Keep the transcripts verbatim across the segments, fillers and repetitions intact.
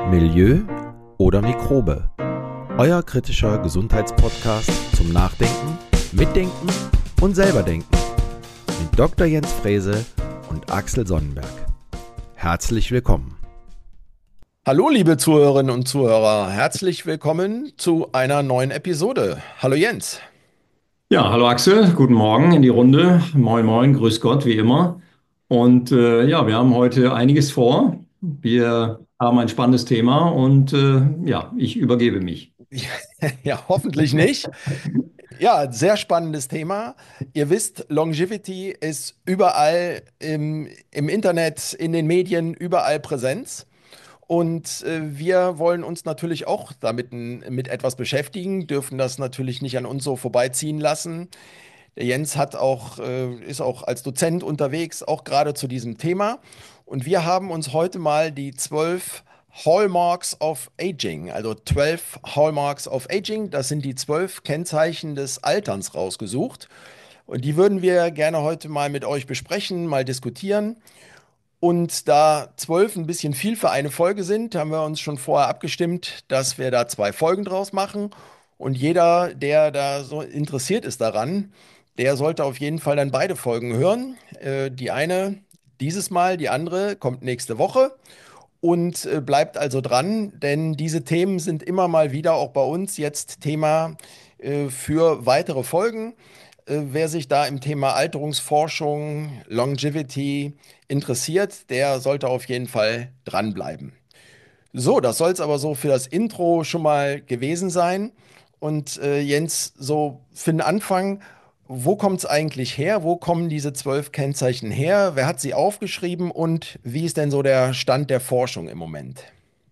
Milieu oder Mikrobe? Euer kritischer Gesundheitspodcast zum Nachdenken, Mitdenken und selberdenken mit Doktor Jens Frese und Axel Sonnenberg. Herzlich willkommen. Hallo liebe Zuhörerinnen und Zuhörer, herzlich willkommen zu einer neuen Episode. Hallo Jens. Ja, hallo Axel, guten Morgen in die Runde. Moin, moin, grüß Gott, wie immer. Und äh, ja, wir haben heute einiges vor. Wir haben ein spannendes Thema und äh, ja, ich übergebe mich. Ja, hoffentlich nicht. Ja, sehr spannendes Thema. Ihr wisst, Longevity ist überall im, im Internet, in den Medien, überall Präsenz. Und äh, wir wollen uns natürlich auch damit n- mit etwas beschäftigen, dürfen das natürlich nicht an uns so vorbeiziehen lassen. Der Jens hat auch, äh, ist auch als Dozent unterwegs, auch gerade zu diesem Thema. Und wir haben uns heute mal die zwölf Hallmarks of Aging, also zwölf Hallmarks of Aging, das sind die zwölf Kennzeichen des Alterns rausgesucht. Und die würden wir gerne heute mal mit euch besprechen, mal diskutieren. Und da zwölf ein bisschen viel für eine Folge sind, haben wir uns schon vorher abgestimmt, dass wir da zwei Folgen draus machen. Und jeder, der da so interessiert ist daran, der sollte auf jeden Fall dann beide Folgen hören. Äh, die eine dieses Mal, die andere kommt nächste Woche. Und äh, bleibt also dran, denn diese Themen sind immer mal wieder auch bei uns jetzt Thema äh, für weitere Folgen. Äh, wer sich da im Thema Alterungsforschung, Longevity interessiert, der sollte auf jeden Fall dranbleiben. So, das soll es aber so für das Intro schon mal gewesen sein. Und äh, Jens, so für den Anfang, wo kommt es eigentlich her? Wo kommen diese zwölf Kennzeichen her? Wer hat sie aufgeschrieben und wie ist denn so der Stand der Forschung im Moment?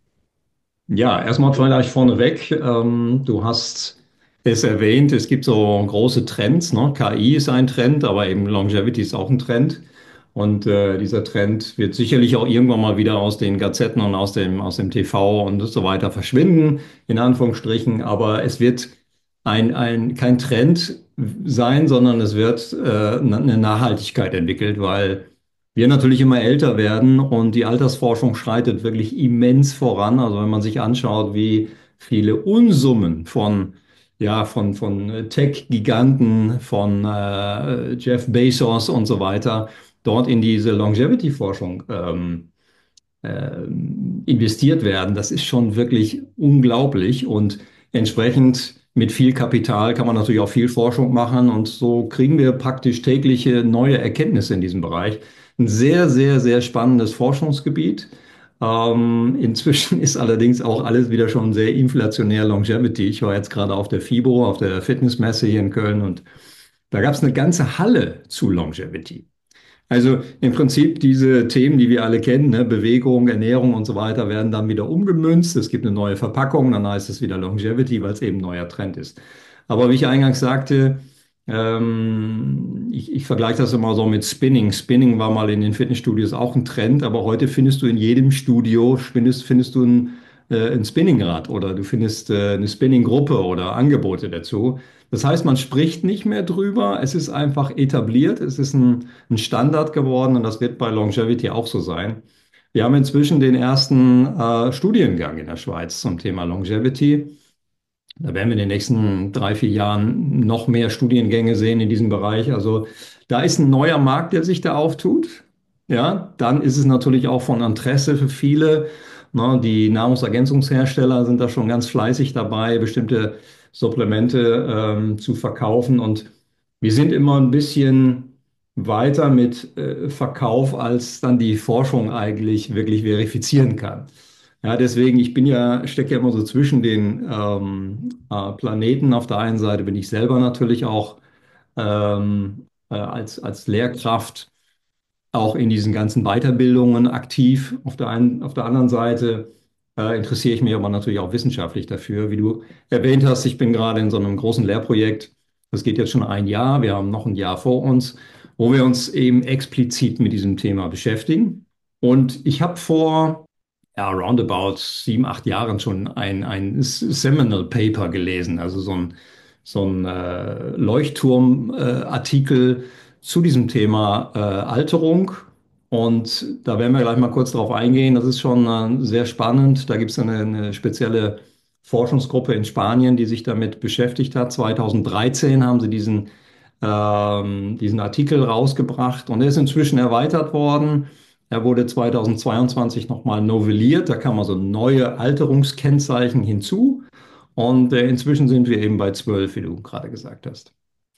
Ja, erstmal vielleicht vorneweg. Ähm, du hast es erwähnt, es gibt so große Trends. Ne? K I ist ein Trend, aber eben Longevity ist auch ein Trend. Und äh, dieser Trend wird sicherlich auch irgendwann mal wieder aus den Gazetten und aus dem, aus dem T V und so weiter verschwinden, in Anführungsstrichen. Aber es wird ein, ein, kein Trend sein, sondern es wird äh, eine Nachhaltigkeit entwickelt, weil wir natürlich immer älter werden und die Altersforschung schreitet wirklich immens voran. Also wenn man sich anschaut, wie viele Unsummen von, ja, von, von Tech-Giganten, von äh, Jeff Bezos und so weiter dort in diese Longevity-Forschung ähm, ähm, investiert werden, das ist schon wirklich unglaublich und entsprechend mit viel Kapital kann man natürlich auch viel Forschung machen und so kriegen wir praktisch tägliche neue Erkenntnisse in diesem Bereich. Ein sehr, sehr, sehr spannendes Forschungsgebiet. Ähm, inzwischen ist allerdings auch alles wieder schon sehr inflationär Longevity. Ich war jetzt gerade auf der FIBO, auf der Fitnessmesse hier in Köln und da gab es eine ganze Halle zu Longevity. Also im Prinzip diese Themen, die wir alle kennen, ne, Bewegung, Ernährung und so weiter, werden dann wieder umgemünzt. Es gibt eine neue Verpackung, dann heißt es wieder Longevity, weil es eben ein neuer Trend ist. Aber wie ich eingangs sagte, ähm, ich, ich vergleiche das immer so mit Spinning. Spinning war mal in den Fitnessstudios auch ein Trend, aber heute findest du in jedem Studio, findest, findest du ein, äh, ein Spinningrad oder du findest äh, eine Spinninggruppe oder Angebote dazu. Das heißt, man spricht nicht mehr drüber, es ist einfach etabliert, es ist ein, ein Standard geworden und das wird bei Longevity auch so sein. Wir haben inzwischen den ersten äh, Studiengang in der Schweiz zum Thema Longevity. Da werden wir in den nächsten drei, vier Jahren noch mehr Studiengänge sehen in diesem Bereich. Also da ist ein neuer Markt, der sich da auftut. Ja, dann ist es natürlich auch von Interesse für viele. Ne, die Nahrungsergänzungshersteller sind da schon ganz fleißig dabei, bestimmte Supplemente ähm, zu verkaufen. Und wir sind immer ein bisschen weiter mit äh, Verkauf, als dann die Forschung eigentlich wirklich verifizieren kann. Ja, deswegen, ich bin ja, stecke ja immer so zwischen den ähm, äh, Planeten. Auf der einen Seite bin ich selber natürlich auch ähm, äh, als, als Lehrkraft auch in diesen ganzen Weiterbildungen aktiv. Auf der einen, auf der anderen Seite äh, interessiere ich mich aber natürlich auch wissenschaftlich dafür. Wie du erwähnt hast, ich bin gerade in so einem großen Lehrprojekt. Das geht jetzt schon ein Jahr. Wir haben noch ein Jahr vor uns, wo wir uns eben explizit mit diesem Thema beschäftigen. Und ich habe vor ja, roundabout sieben, acht Jahren schon ein, ein Seminal Paper gelesen, also so ein, so ein äh, Leuchtturmartikel äh, Artikel zu diesem Thema äh, Alterung Und da werden wir gleich mal kurz drauf eingehen. Das ist schon äh, sehr spannend. Da gibt es eine, eine spezielle Forschungsgruppe in Spanien, die sich damit beschäftigt hat. zweitausenddreizehn haben sie diesen, ähm, diesen Artikel rausgebracht und er ist inzwischen erweitert worden. Er wurde zweitausendzweiundzwanzig nochmal novelliert. Da kamen also neue Alterungskennzeichen hinzu. Und äh, inzwischen sind wir eben bei zwölf, wie du gerade gesagt hast.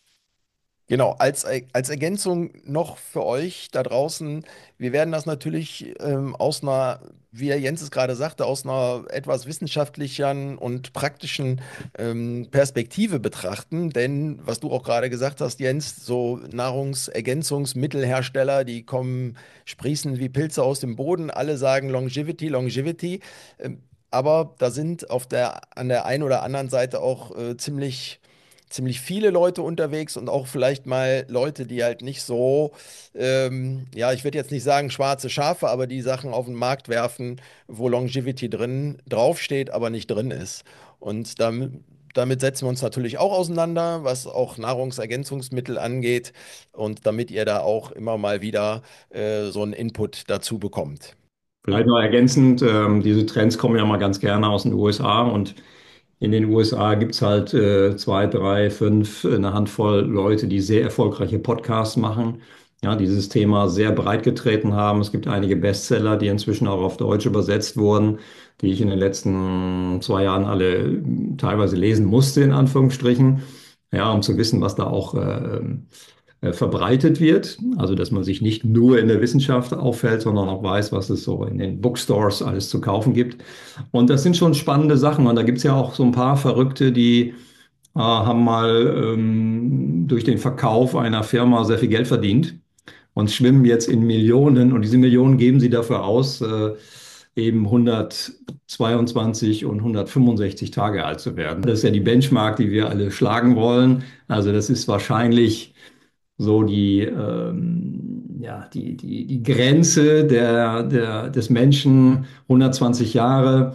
Genau, als, Er- als Ergänzung noch für euch da draußen, wir werden das natürlich ähm, aus einer, wie der Jens es gerade sagte, aus einer etwas wissenschaftlicheren und praktischen ähm, Perspektive betrachten. Denn, was du auch gerade gesagt hast, Jens, so Nahrungsergänzungsmittelhersteller, die kommen, sprießen wie Pilze aus dem Boden, alle sagen Longevity, Longevity. Ähm, aber da sind auf der, an der einen oder anderen Seite auch äh, ziemlich ziemlich viele Leute unterwegs und auch vielleicht mal Leute, die halt nicht so, ähm, ja, ich würde jetzt nicht sagen schwarze Schafe, aber die Sachen auf den Markt werfen, wo Longevity drin draufsteht, aber nicht drin ist. Und damit, damit setzen wir uns natürlich auch auseinander, was auch Nahrungsergänzungsmittel angeht und damit ihr da auch immer mal wieder äh, so einen Input dazu bekommt. Vielleicht noch ergänzend, ähm, diese Trends kommen ja mal ganz gerne aus den U S A und in den U S A gibt es halt äh, zwei, drei, fünf, äh, eine Handvoll Leute, die sehr erfolgreiche Podcasts machen, ja, dieses Thema sehr breit getreten haben. Es gibt einige Bestseller, die inzwischen auch auf Deutsch übersetzt wurden, die ich in den letzten zwei Jahren alle äh, teilweise lesen musste, in Anführungsstrichen, ja, um zu wissen, was da auch äh, äh, verbreitet wird. Also, dass man sich nicht nur in der Wissenschaft auffällt, sondern auch weiß, was es so in den Bookstores alles zu kaufen gibt. Und das sind schon spannende Sachen. Und da gibt es ja auch so ein paar Verrückte, die äh, haben mal ähm, durch den Verkauf einer Firma sehr viel Geld verdient und schwimmen jetzt in Millionen. Und diese Millionen geben sie dafür aus, äh, eben hundertzweiundzwanzig und hundertfünfundsechzig Tage alt zu werden. Das ist ja die Benchmark, die wir alle schlagen wollen. Also das ist wahrscheinlich so die, ähm, ja, die, die, die Grenze der, der, des Menschen, hundertzwanzig Jahre.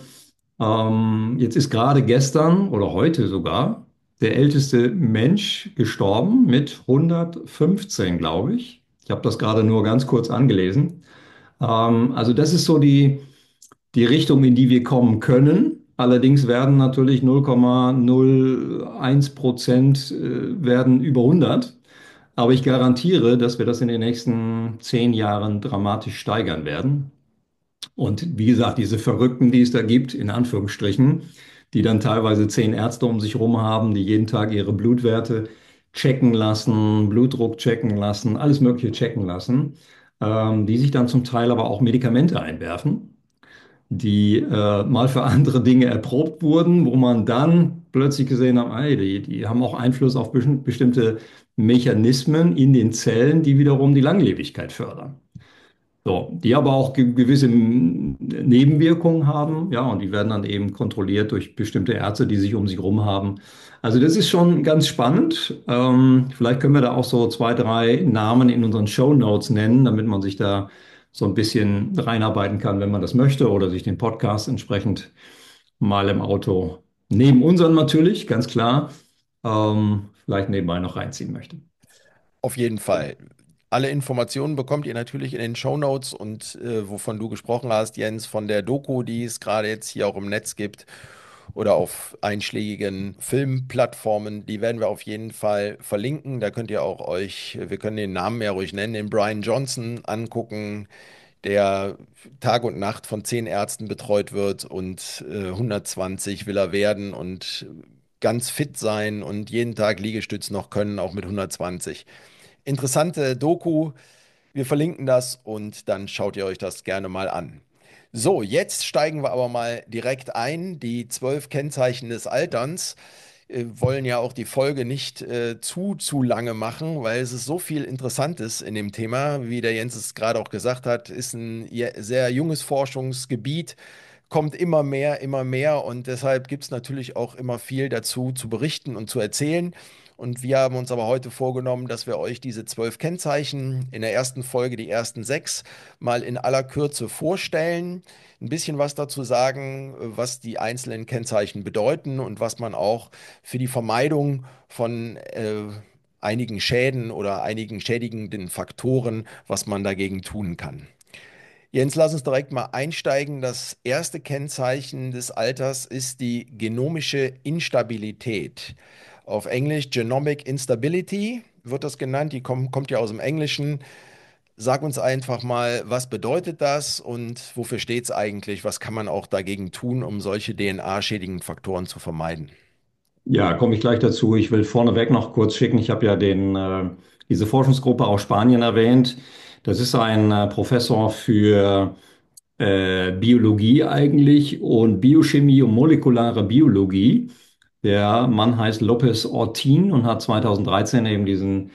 Ähm, jetzt ist gerade gestern oder heute sogar der älteste Mensch gestorben mit hundertfünfzehn, glaube ich. Ich habe das gerade nur ganz kurz angelesen. Ähm, also das ist so die, die Richtung, in die wir kommen können. Allerdings werden natürlich null Komma null eins Prozent äh, werden über hundert. Aber ich garantiere, dass wir das in den nächsten zehn Jahren dramatisch steigern werden. Und wie gesagt, diese Verrückten, die es da gibt, in Anführungsstrichen, die dann teilweise zehn Ärzte um sich herum haben, die jeden Tag ihre Blutwerte checken lassen, Blutdruck checken lassen, alles Mögliche checken lassen, ähm, die sich dann zum Teil aber auch Medikamente einwerfen, die äh, mal für andere Dinge erprobt wurden, wo man dann plötzlich gesehen hat, ey, die, die haben auch Einfluss auf besti- bestimmte Mechanismen in den Zellen, die wiederum die Langlebigkeit fördern. So, die aber auch ge gewisse mm, Nebenwirkungen haben, ja, und die werden dann eben kontrolliert durch bestimmte Ärzte, die sich um sie herum haben. Also das ist schon ganz spannend. Ähm, vielleicht können wir da auch so zwei, drei Namen in unseren Show Notes nennen, damit man sich da so ein bisschen reinarbeiten kann, wenn man das möchte, oder sich den Podcast entsprechend mal im Auto, neben unseren natürlich, ganz klar, ähm, vielleicht nebenbei noch reinziehen möchte. Auf jeden Fall. Alle Informationen bekommt ihr natürlich in den Shownotes und äh, wovon du gesprochen hast, Jens, von der Doku, die es gerade jetzt hier auch im Netz gibt oder auf einschlägigen Filmplattformen, die werden wir auf jeden Fall verlinken. Da könnt ihr auch euch, wir können den Namen ja ruhig nennen, den Brian Johnson angucken, der Tag und Nacht von zehn Ärzten betreut wird und äh, hundertzwanzig will er werden und ganz fit sein und jeden Tag Liegestütz noch können, auch mit hundertzwanzig. Interessante Doku. Wir verlinken das und dann schaut ihr euch das gerne mal an. So, jetzt steigen wir aber mal direkt ein. Die zwölf Kennzeichen des Alterns äh, wollen ja auch die Folge nicht äh, zu, zu lange machen, weil es ist so viel Interessantes in dem Thema. Wie der Jens es gerade auch gesagt hat, ist ein je- sehr junges Forschungsgebiet, kommt immer mehr, immer mehr und deshalb gibt es natürlich auch immer viel dazu zu berichten und zu erzählen. Und wir haben uns aber heute vorgenommen, dass wir euch diese zwölf Kennzeichen in der ersten Folge, die ersten sechs, mal in aller Kürze vorstellen. Ein bisschen was dazu sagen, was die einzelnen Kennzeichen bedeuten und was man auch für die Vermeidung von äh, einigen Schäden oder einigen schädigenden Faktoren, was man dagegen tun kann. Jens, lass uns direkt mal einsteigen. Das erste Kennzeichen des Alters ist die genomische Instabilität. Auf Englisch Genomic Instability wird das genannt. Die kommt, kommt ja aus dem Englischen. Sag uns einfach mal, was bedeutet das und wofür steht es eigentlich? Was kann man auch dagegen tun, um solche D N A-schädigenden Faktoren zu vermeiden? Ja, komme ich gleich dazu. Ich will vorneweg noch kurz schicken. Ich habe ja den, äh, diese Forschungsgruppe aus Spanien erwähnt. Das ist ein äh, Professor für äh, Biologie eigentlich und Biochemie und molekulare Biologie. Der Mann heißt López Ortín und hat zweitausenddreizehn eben diesen,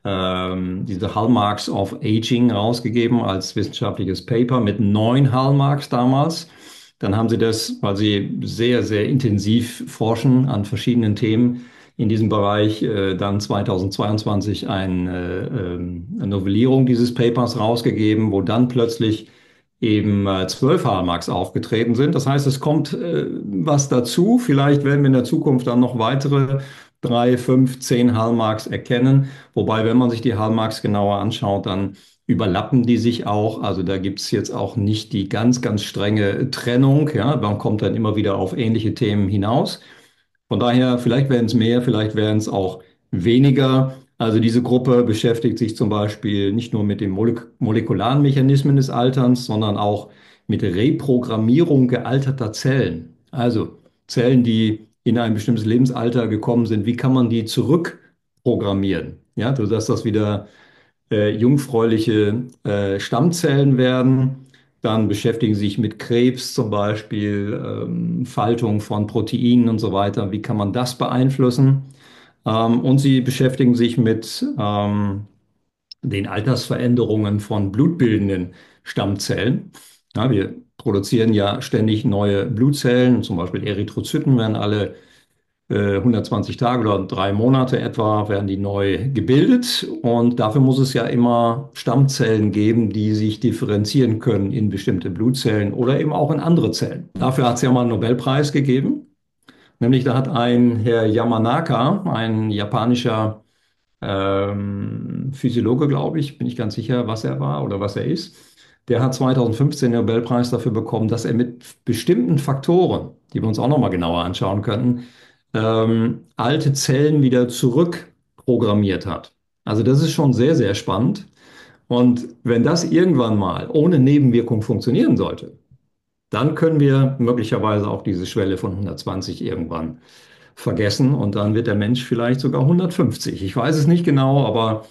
ähm, diese Hallmarks of Aging rausgegeben als wissenschaftliches Paper mit neun Hallmarks damals. Dann haben sie das, weil sie sehr, sehr intensiv forschen an verschiedenen Themen in diesem Bereich, äh, dann zweitausendzweiundzwanzig ein, äh, ähm, eine Novellierung dieses Papers rausgegeben, wo dann plötzlich eben äh, zwölf Hallmarks aufgetreten sind. Das heißt, es kommt äh, was dazu. Vielleicht werden wir in der Zukunft dann noch weitere drei, fünf, zehn Hallmarks erkennen. Wobei, wenn man sich die Hallmarks genauer anschaut, dann überlappen die sich auch. Also da gibt es jetzt auch nicht die ganz, ganz strenge Trennung. Ja, man kommt dann immer wieder auf ähnliche Themen hinaus. Von daher, vielleicht werden es mehr, vielleicht werden es auch weniger. Also diese Gruppe beschäftigt sich zum Beispiel nicht nur mit den molek molekularen Mechanismen des Alterns, sondern auch mit Reprogrammierung gealterter Zellen. Also Zellen, die in ein bestimmtes Lebensalter gekommen sind, wie kann man die zurückprogrammieren? Ja, sodass das wieder äh, jungfräuliche äh, Stammzellen werden. Dann beschäftigen sie sich mit Krebs zum Beispiel, ähm, Faltung von Proteinen und so weiter. Wie kann man das beeinflussen? Ähm, und sie beschäftigen sich mit ähm, den Altersveränderungen von blutbildenden Stammzellen. Ja, wir produzieren ja ständig neue Blutzellen, zum Beispiel Erythrozyten werden alle äh, hundertzwanzig Tage oder drei Monate etwa werden die neu gebildet und dafür muss es ja immer Stammzellen geben, die sich differenzieren können in bestimmte Blutzellen oder eben auch in andere Zellen. Dafür hat es ja mal einen Nobelpreis gegeben, nämlich da hat ein Herr Yamanaka, ein japanischer ähm, Physiologe, glaube ich, bin ich ganz sicher, was er war oder was er ist. Der hat zweitausendfünfzehn den Nobelpreis dafür bekommen, dass er mit bestimmten Faktoren, die wir uns auch nochmal genauer anschauen könnten, ähm, alte Zellen wieder zurückprogrammiert hat. Also das ist schon sehr, sehr spannend. Und wenn das irgendwann mal ohne Nebenwirkung funktionieren sollte, dann können wir möglicherweise auch diese Schwelle von hundertzwanzig irgendwann vergessen und dann wird der Mensch vielleicht sogar hundertfünfzig. Ich weiß es nicht genau, aber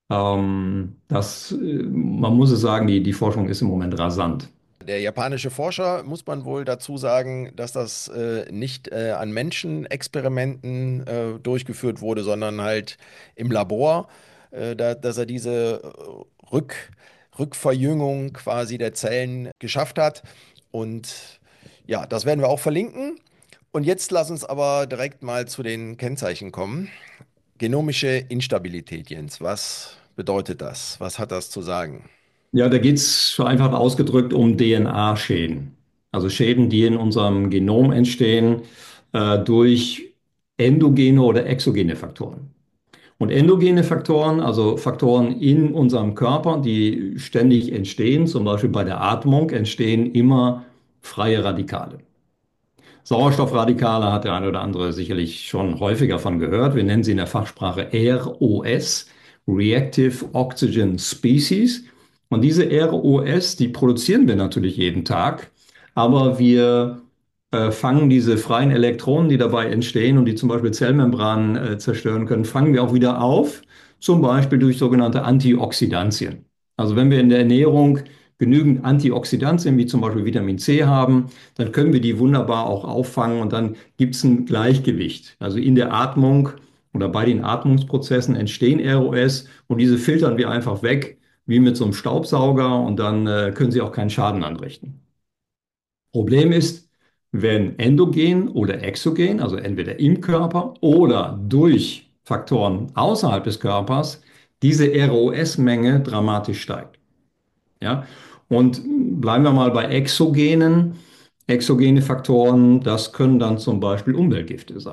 ähm, das, äh, man muss es sagen, die, die Forschung ist im Moment rasant. Der japanische Forscher, muss man wohl dazu sagen, dass das äh, nicht äh, an Menschenexperimenten äh, durchgeführt wurde, sondern halt im Labor, äh, da, dass er diese äh, Rück, Rückverjüngung quasi der Zellen geschafft hat. Und ja, das werden wir auch verlinken. Und jetzt lass uns aber direkt mal zu den Kennzeichen kommen. Genomische Instabilität, Jens, was bedeutet das? Was hat das zu sagen? Ja, da geht es vereinfacht ausgedrückt um D N A-Schäden. Also Schäden, die in unserem Genom entstehen äh, durch endogene oder exogene Faktoren. Und endogene Faktoren, also Faktoren in unserem Körper, die ständig entstehen, zum Beispiel bei der Atmung, entstehen immer freie Radikale. Sauerstoffradikale hat der eine oder andere sicherlich schon häufiger von gehört. Wir nennen sie in der Fachsprache R O S, Reactive Oxygen Species. Und diese R O S, die produzieren wir natürlich jeden Tag, aber wir äh, fangen diese freien Elektronen, die dabei entstehen und die zum Beispiel Zellmembranen äh, zerstören können, fangen wir auch wieder auf, zum Beispiel durch sogenannte Antioxidantien. Also wenn wir in der Ernährung genügend Antioxidantien, wie zum Beispiel Vitamin C haben, dann können wir die wunderbar auch auffangen und dann gibt es ein Gleichgewicht. Also in der Atmung oder bei den Atmungsprozessen entstehen R O S und diese filtern wir einfach weg, wie mit so einem Staubsauger und dann äh, können sie auch keinen Schaden anrichten. Problem ist, wenn endogen oder exogen, also entweder im Körper oder durch Faktoren außerhalb des Körpers, diese R O S-Menge dramatisch steigt. Ja? Und bleiben wir mal bei exogenen. Exogene Faktoren, das können dann zum Beispiel Umweltgifte sein.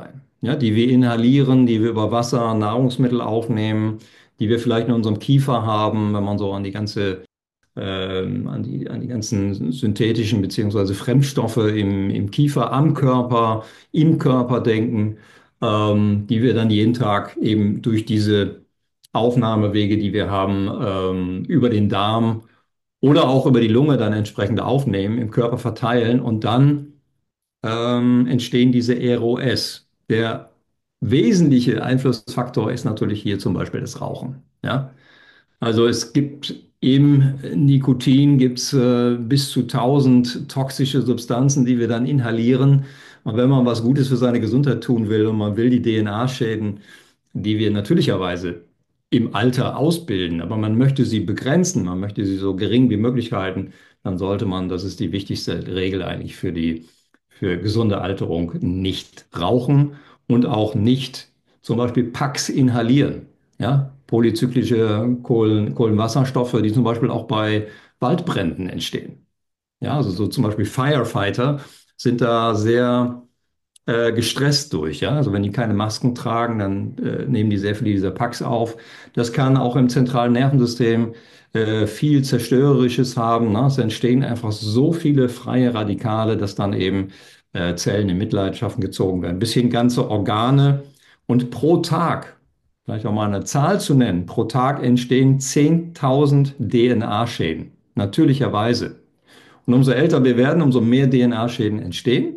ja, die wir inhalieren, die wir über Wasser, Nahrungsmittel aufnehmen, die wir vielleicht in unserem Kiefer haben, wenn man so an die ganze ähm, an die, an die ganzen synthetischen beziehungsweise Fremdstoffe im, im Kiefer, am Körper, im Körper denken, ähm, die wir dann jeden Tag eben durch diese Aufnahmewege, die wir haben, ähm, über den Darm oder auch über die Lunge dann entsprechend aufnehmen, im Körper verteilen und dann ähm, entstehen diese R O S. Der wesentliche Einflussfaktor ist natürlich hier zum Beispiel das Rauchen. Ja? Also es gibt im Nikotin gibt's, äh, bis zu tausend toxische Substanzen, die wir dann inhalieren. Und wenn man was Gutes für seine Gesundheit tun will und man will die D N A-Schäden, die wir natürlicherweise im Alter ausbilden, aber man möchte sie begrenzen, man möchte sie so gering wie möglich halten, dann sollte man, das ist die wichtigste Regel eigentlich für die für gesunde Alterung, nicht rauchen und auch nicht zum Beispiel Packs inhalieren. Ja, polyzyklische Kohlen, Kohlenwasserstoffe, die zum Beispiel auch bei Waldbränden entstehen. Ja, also so zum Beispiel Firefighter sind da sehr äh, gestresst durch. Ja? Also wenn die keine Masken tragen, dann äh, nehmen die sehr viele dieser Packs auf. Das kann auch im zentralen Nervensystem äh, viel Zerstörerisches haben. Ne? Es entstehen einfach so viele freie Radikale, dass dann eben äh, Zellen in Mitleidschaft gezogen werden, bis hin ganze Organe. Und pro Tag, vielleicht auch mal eine Zahl zu nennen, pro Tag entstehen zehntausend D N A-Schäden, natürlicherweise. Und umso älter wir werden, umso mehr D N A-Schäden entstehen.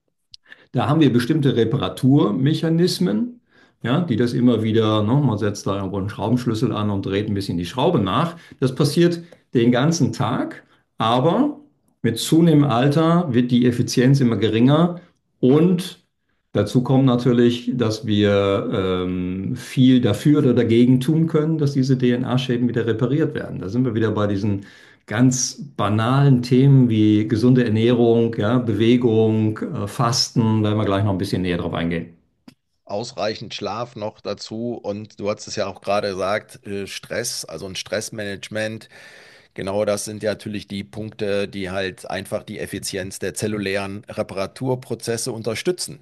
Da haben wir bestimmte Reparaturmechanismen, ja, die das immer wieder, ne, man setzt da irgendwo einen Schraubenschlüssel an und dreht ein bisschen die Schraube nach. Das passiert den ganzen Tag, aber mit zunehmendem Alter wird die Effizienz immer geringer und dazu kommt natürlich, dass wir ähm, viel dafür oder dagegen tun können, dass diese D N A-Schäden wieder repariert werden. Da sind wir wieder bei diesen ganz banalen Themen wie gesunde Ernährung, ja, Bewegung, äh, Fasten, da werden wir gleich noch ein bisschen näher drauf eingehen. Ausreichend Schlaf noch dazu und du hast es ja auch gerade gesagt, äh, Stress, also ein Stressmanagement. Genau das sind ja natürlich die Punkte, die halt einfach die Effizienz der zellulären Reparaturprozesse unterstützen.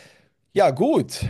Ja, gut.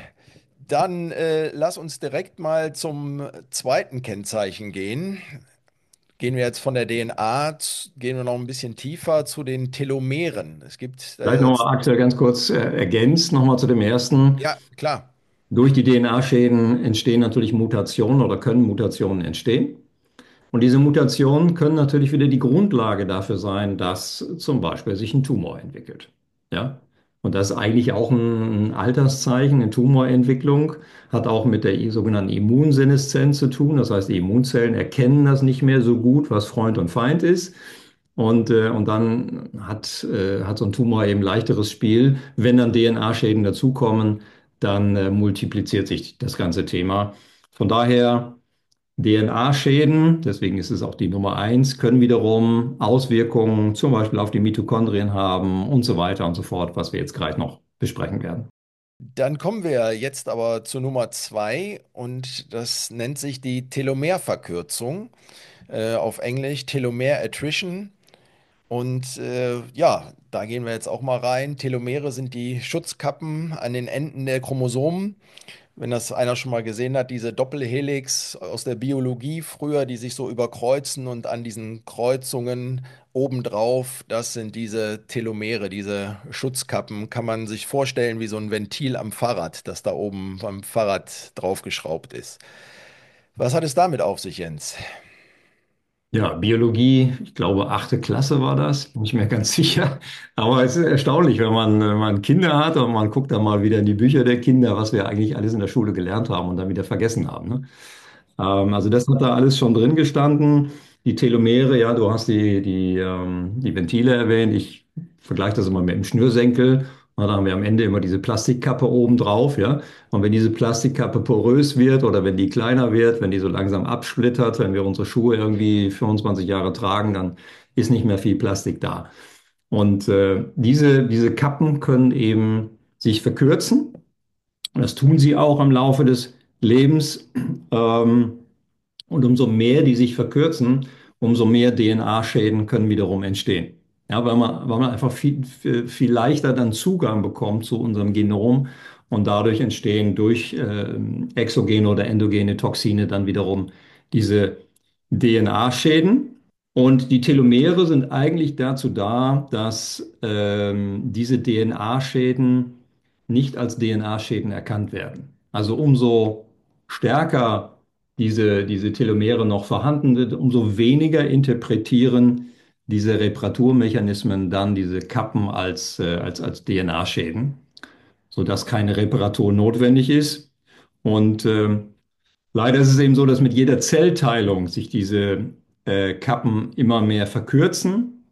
Dann äh, lass uns direkt mal zum zweiten Kennzeichen gehen. Gehen wir jetzt von der D N A, z- gehen wir noch ein bisschen tiefer zu den Telomeren. Es gibt, Vielleicht äh, nochmal, Axel, ganz kurz äh, ergänzt, nochmal zu dem ersten. ja, klar. Durch die D N A-Schäden entstehen natürlich Mutationen oder können Mutationen entstehen. Und diese Mutationen können natürlich wieder die Grundlage dafür sein, dass zum Beispiel sich ein Tumor entwickelt. Ja? Und das ist eigentlich auch ein, ein Alterszeichen, eine Tumorentwicklung, hat auch mit der sogenannten Immunseneszenz zu tun. Das heißt, die Immunzellen erkennen das nicht mehr so gut, was Freund und Feind ist. Und, äh, und dann hat, äh, hat so ein Tumor eben leichteres Spiel. Wenn dann D N A-Schäden dazukommen, dann äh, multipliziert sich das ganze Thema. Von daher D N A-Schäden, deswegen ist es auch die Nummer eins, können wiederum Auswirkungen zum Beispiel auf die Mitochondrien haben und so weiter und so fort, was wir jetzt gleich noch besprechen werden. Dann kommen wir jetzt aber zu Nummer zwei und das nennt sich die Telomerverkürzung, äh, auf Englisch Telomere Attrition. Und äh, ja, da gehen wir jetzt auch mal rein. Telomere sind die Schutzkappen an den Enden der Chromosomen. Wenn das einer schon mal gesehen hat, diese Doppelhelix aus der Biologie früher, die sich so überkreuzen und an diesen Kreuzungen obendrauf, das sind diese Telomere, diese Schutzkappen. Kann man sich vorstellen wie so ein Ventil am Fahrrad, das da oben beim Fahrrad draufgeschraubt ist. Was hat es damit auf sich, Jens? Ja, Biologie, ich glaube, achte Klasse war das, bin ich mir ganz sicher. Aber es ist erstaunlich, wenn man, wenn man Kinder hat und man guckt dann mal wieder in die Bücher der Kinder, was wir eigentlich alles in der Schule gelernt haben und dann wieder vergessen haben. Ne? Ähm, also das hat da alles schon drin gestanden. Die Telomere, ja, du hast die, die, ähm, die Ventile erwähnt. Ich vergleiche das immer mit dem Schnürsenkel. Und da haben wir am Ende immer diese Plastikkappe oben drauf, ja. Und wenn diese Plastikkappe porös wird oder wenn die kleiner wird, wenn die so langsam absplittert, wenn wir unsere Schuhe irgendwie fünfundzwanzig Jahre tragen, dann ist nicht mehr viel Plastik da. Und äh, diese, diese Kappen können eben sich verkürzen. Das tun sie auch im Laufe des Lebens. Ähm, und umso mehr die sich verkürzen, umso mehr D N A-Schäden können wiederum entstehen. Ja, weil man, weil man einfach viel, viel, viel leichter dann Zugang bekommt zu unserem Genom und dadurch entstehen durch äh, exogene oder endogene Toxine dann wiederum diese D N A-Schäden. Und die Telomere sind eigentlich dazu da, dass ähm, diese D N A-Schäden nicht als D N A-Schäden erkannt werden. Also umso stärker diese, diese Telomere noch vorhanden sind, umso weniger interpretieren diese Reparaturmechanismen dann diese Kappen als, äh, als, als D N A-Schäden, sodass keine Reparatur notwendig ist. Und ähm, leider ist es eben so, dass mit jeder Zellteilung sich diese äh, Kappen immer mehr verkürzen.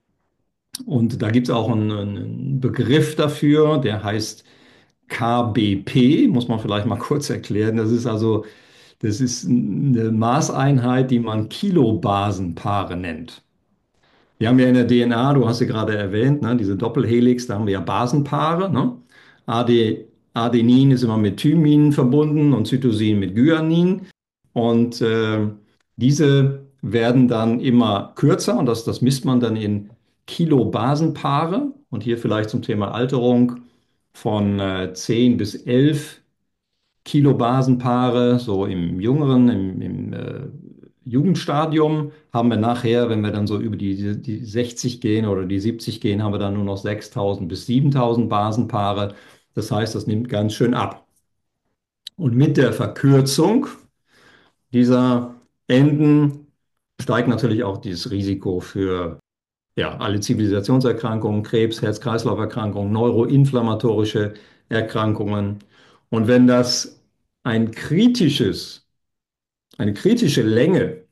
Und da gibt es auch einen, einen Begriff dafür, der heißt K B P, muss man vielleicht mal kurz erklären. Das ist also, das ist eine Maßeinheit, die man Kilobasenpaare nennt. Wir haben ja in der D N A, du hast sie gerade erwähnt, ne, diese Doppelhelix, da haben wir ja Basenpaare. Ne? A D, Adenin ist immer mit Thymin verbunden und Cytosin mit Guanin. Und äh, diese werden dann immer kürzer und das, das misst man dann in Kilobasenpaare. Und hier vielleicht zum Thema Alterung von äh, zehn bis elf Kilobasenpaare, so im jüngeren, im, im äh, Jugendstadium haben wir nachher, wenn wir dann so über die, die sechzig gehen oder die siebzig gehen, haben wir dann nur noch sechstausend bis siebentausend Basenpaare. Das heißt, das nimmt ganz schön ab. Und mit der Verkürzung dieser Enden steigt natürlich auch dieses Risiko für ja, alle Zivilisationserkrankungen, Krebs, Herz-Kreislauf-Erkrankungen, neuroinflammatorische Erkrankungen. Und wenn das ein kritisches, eine kritische Länge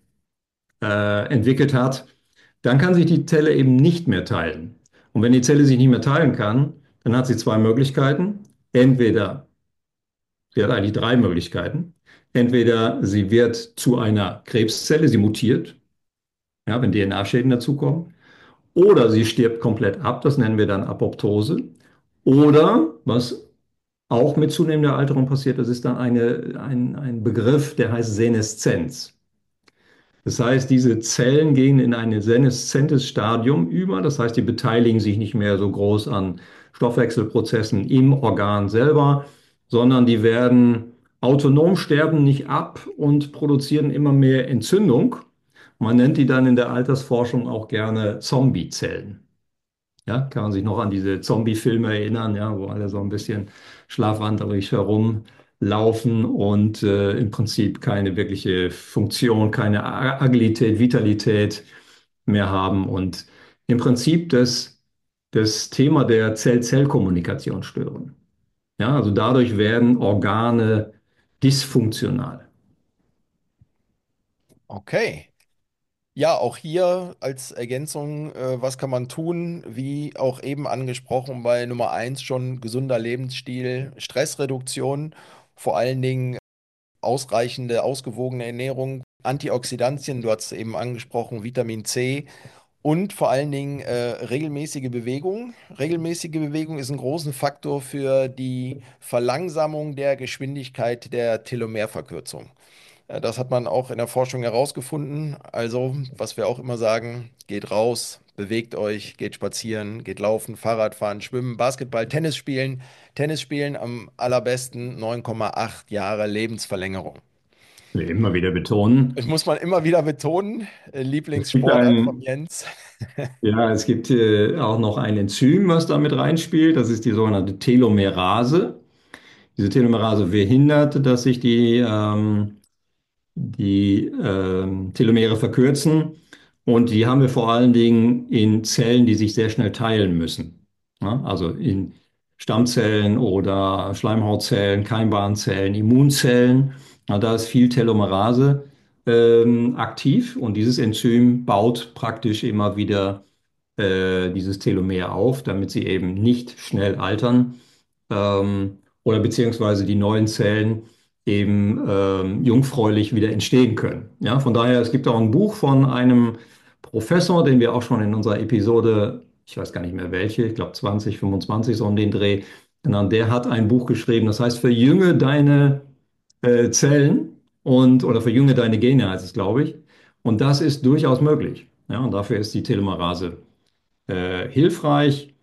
äh, entwickelt hat, dann kann sich die Zelle eben nicht mehr teilen. Und wenn die Zelle sich nicht mehr teilen kann, dann hat sie zwei Möglichkeiten. Entweder, sie hat eigentlich drei Möglichkeiten. Entweder sie wird zu einer Krebszelle, sie mutiert, ja, wenn D N A-Schäden dazukommen. Oder sie stirbt komplett ab, das nennen wir dann Apoptose. Oder, was auch mit zunehmender Alterung passiert, das ist dann eine, ein, ein Begriff, der heißt Seneszenz. Das heißt, diese Zellen gehen in ein seneszentes Stadium über, das heißt, die beteiligen sich nicht mehr so groß an Stoffwechselprozessen im Organ selber, sondern die werden autonom, sterben nicht ab und produzieren immer mehr Entzündung. Man nennt die dann in der Altersforschung auch gerne Zombiezellen. Ja, kann man sich noch an diese Zombie-Filme erinnern, ja, wo alle so ein bisschen schlafwandlerisch herumlaufen und äh, im Prinzip keine wirkliche Funktion, keine A- Agilität, Vitalität mehr haben und im Prinzip das, das Thema der Zell-Zell-Kommunikation stören. Ja, also dadurch werden Organe dysfunktional. Okay. Ja, auch hier als Ergänzung, äh, was kann man tun? Wie auch eben angesprochen, bei Nummer eins schon gesunder Lebensstil, Stressreduktion, vor allen Dingen ausreichende, ausgewogene Ernährung, Antioxidantien, du hast es eben angesprochen, Vitamin C und vor allen Dingen äh, regelmäßige Bewegung. Regelmäßige Bewegung ist ein großer Faktor für die Verlangsamung der Geschwindigkeit der Telomerverkürzung. Äh, Das hat man auch in der Forschung herausgefunden. Also, was wir auch immer sagen, geht raus, bewegt euch, geht spazieren, geht laufen, Fahrrad fahren, schwimmen, Basketball, Tennis spielen. Tennis spielen am allerbesten neun Komma acht Jahre Lebensverlängerung. Ich will immer wieder betonen, Das muss man immer wieder betonen. Äh, es gibt Lieblingssportart von ein, Jens. ja, es gibt äh, auch noch ein Enzym, was da mit reinspielt. Das ist die sogenannte Telomerase. Diese Telomerase verhindert, dass sich die, ähm, die ähm, Telomere verkürzen. Und die haben wir vor allen Dingen in Zellen, die sich sehr schnell teilen müssen. Ja, also in Stammzellen oder Schleimhautzellen, Keimbahnzellen, Immunzellen. Ja, da ist viel Telomerase ähm, aktiv und dieses Enzym baut praktisch immer wieder äh, dieses Telomer auf, damit sie eben nicht schnell altern ähm, oder beziehungsweise die neuen Zellen eben ähm, jungfräulich wieder entstehen können. Ja, von daher, es gibt auch ein Buch von einem Professor, den wir auch schon in unserer Episode, ich weiß gar nicht mehr welche, ich glaube zwanzig, fünfundzwanzig, so um den Dreh, genannt. Der hat ein Buch geschrieben, das heißt, verjünge deine äh, Zellen und oder verjünge deine Gene, heißt es, glaube ich. Und das ist durchaus möglich. Ja, und dafür ist die Telomerase äh, hilfreich.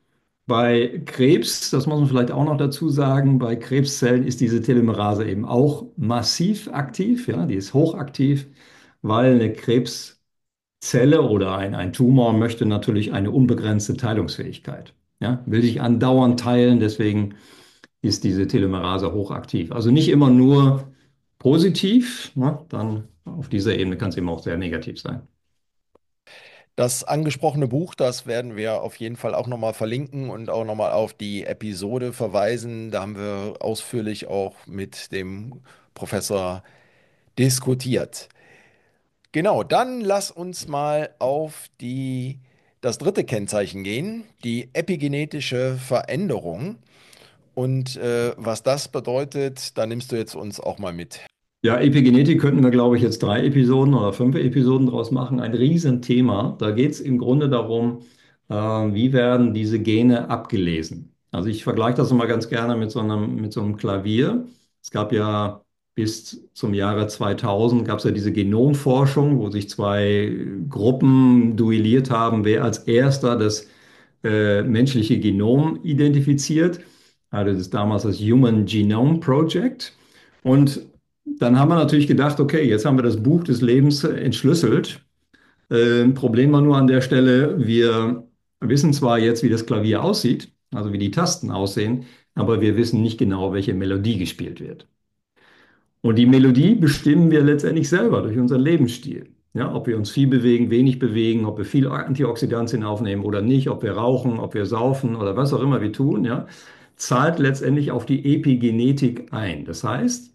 Bei Krebs, das muss man vielleicht auch noch dazu sagen, bei Krebszellen ist diese Telomerase eben auch massiv aktiv, ja, die ist hochaktiv, weil eine Krebszelle oder ein, ein Tumor möchte natürlich eine unbegrenzte Teilungsfähigkeit, ja, will sich andauernd teilen, deswegen ist diese Telomerase hochaktiv. Also nicht immer nur positiv, ne, dann auf dieser Ebene kann es eben auch sehr negativ sein. Das angesprochene Buch, das werden wir auf jeden Fall auch nochmal verlinken und auch nochmal auf die Episode verweisen. Da haben wir ausführlich auch mit dem Professor diskutiert. Genau, dann lass uns mal auf die, das dritte Kennzeichen gehen, die epigenetische Veränderung. Und äh, was das bedeutet, da nimmst du jetzt uns auch mal mit. Ja, Epigenetik könnten wir, glaube ich, jetzt drei Episoden oder fünf Episoden draus machen. Ein Riesenthema. Da geht es im Grunde darum, äh, wie werden diese Gene abgelesen. Also ich vergleiche das immer ganz gerne mit so einem, mit so einem Klavier. Es gab ja bis zum Jahre zweitausend gab es ja diese Genomforschung, wo sich zwei Gruppen duelliert haben, wer als erster das äh, menschliche Genom identifiziert. Also das ist damals das Human Genome Project. Und dann haben wir natürlich gedacht, okay, jetzt haben wir das Buch des Lebens äh, entschlüsselt. Äh, Problem war nur an der Stelle, wir wissen zwar jetzt, wie das Klavier aussieht, also wie die Tasten aussehen, aber wir wissen nicht genau, welche Melodie gespielt wird. Und die Melodie bestimmen wir letztendlich selber durch unseren Lebensstil. Ja, ob wir uns viel bewegen, wenig bewegen, ob wir viel Antioxidantien aufnehmen oder nicht, ob wir rauchen, ob wir saufen oder was auch immer wir tun, ja, zahlt letztendlich auf die Epigenetik ein. Das heißt,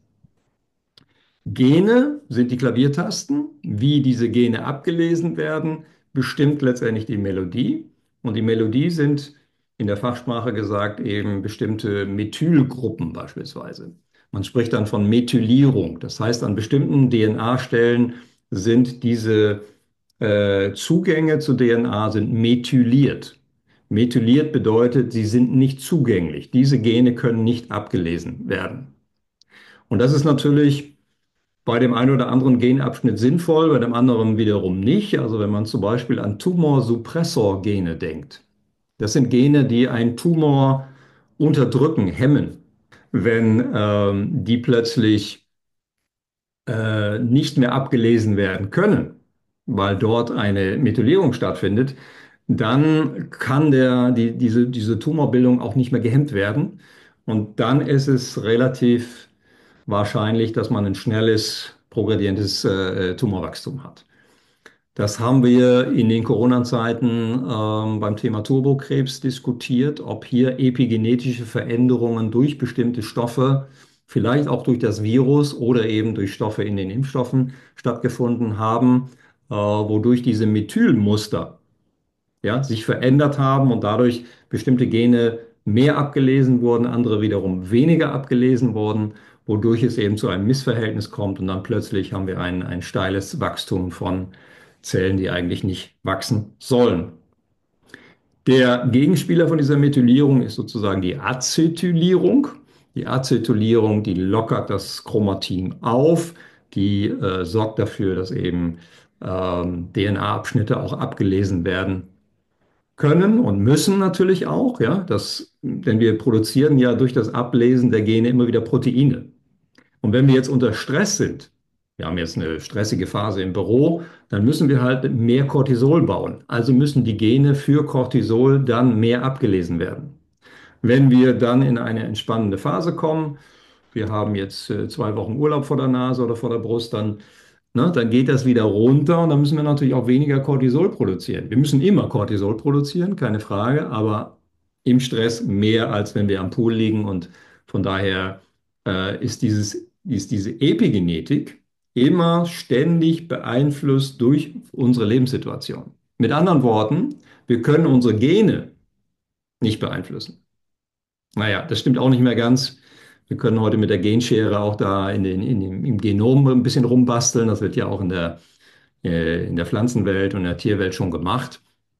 Gene sind die Klaviertasten. Wie diese Gene abgelesen werden, bestimmt letztendlich die Melodie. Und die Melodie sind in der Fachsprache gesagt eben bestimmte Methylgruppen beispielsweise. Man spricht dann von Methylierung. Das heißt, an bestimmten D N A-Stellen sind diese äh, Zugänge zu D N A sind methyliert. Methyliert bedeutet, sie sind nicht zugänglich. Diese Gene können nicht abgelesen werden. Und das ist natürlich bei dem einen oder anderen Genabschnitt sinnvoll, bei dem anderen wiederum nicht. Also wenn man zum Beispiel an Tumorsuppressor-Gene denkt. Das sind Gene, die einen Tumor unterdrücken, hemmen. Wenn ähm, die plötzlich äh, nicht mehr abgelesen werden können, weil dort eine Methylierung stattfindet, dann kann der, die, diese, diese Tumorbildung auch nicht mehr gehemmt werden. Und dann ist es relativ wahrscheinlich, dass man ein schnelles, progredientes äh, Tumorwachstum hat. Das haben wir in den Corona-Zeiten ähm, beim Thema Turbokrebs diskutiert, ob hier epigenetische Veränderungen durch bestimmte Stoffe, vielleicht auch durch das Virus oder eben durch Stoffe in den Impfstoffen stattgefunden haben, äh, wodurch diese Methylmuster ja, sich verändert haben und dadurch bestimmte Gene mehr abgelesen wurden, andere wiederum weniger abgelesen wurden, wodurch es eben zu einem Missverhältnis kommt und dann plötzlich haben wir ein, ein steiles Wachstum von Zellen, die eigentlich nicht wachsen sollen. Der Gegenspieler von dieser Methylierung ist sozusagen die Acetylierung. Die Acetylierung, die lockert das Chromatin auf, die äh, sorgt dafür, dass eben ähm, D N A-Abschnitte auch abgelesen werden können und müssen natürlich auch, ja, das, denn wir produzieren ja durch das Ablesen der Gene immer wieder Proteine. Und wenn wir jetzt unter Stress sind, wir haben jetzt eine stressige Phase im Büro, dann müssen wir halt mehr Cortisol bauen. Also müssen die Gene für Cortisol dann mehr abgelesen werden. Wenn wir dann in eine entspannende Phase kommen, wir haben jetzt äh, zwei Wochen Urlaub vor der Nase oder vor der Brust, dann, ne, dann geht das wieder runter und dann müssen wir natürlich auch weniger Cortisol produzieren. Wir müssen immer Cortisol produzieren, keine Frage, aber im Stress mehr, als wenn wir am Pool liegen. Und von daher äh, ist dieses, ist diese Epigenetik immer ständig beeinflusst durch unsere Lebenssituation. Mit anderen Worten, wir können unsere Gene nicht beeinflussen. Naja, das stimmt auch nicht mehr ganz. Wir können heute mit der Genschere auch da in den, in dem, im Genom ein bisschen rumbasteln. Das wird ja auch in der, äh, in der Pflanzenwelt und in der Tierwelt schon gemacht.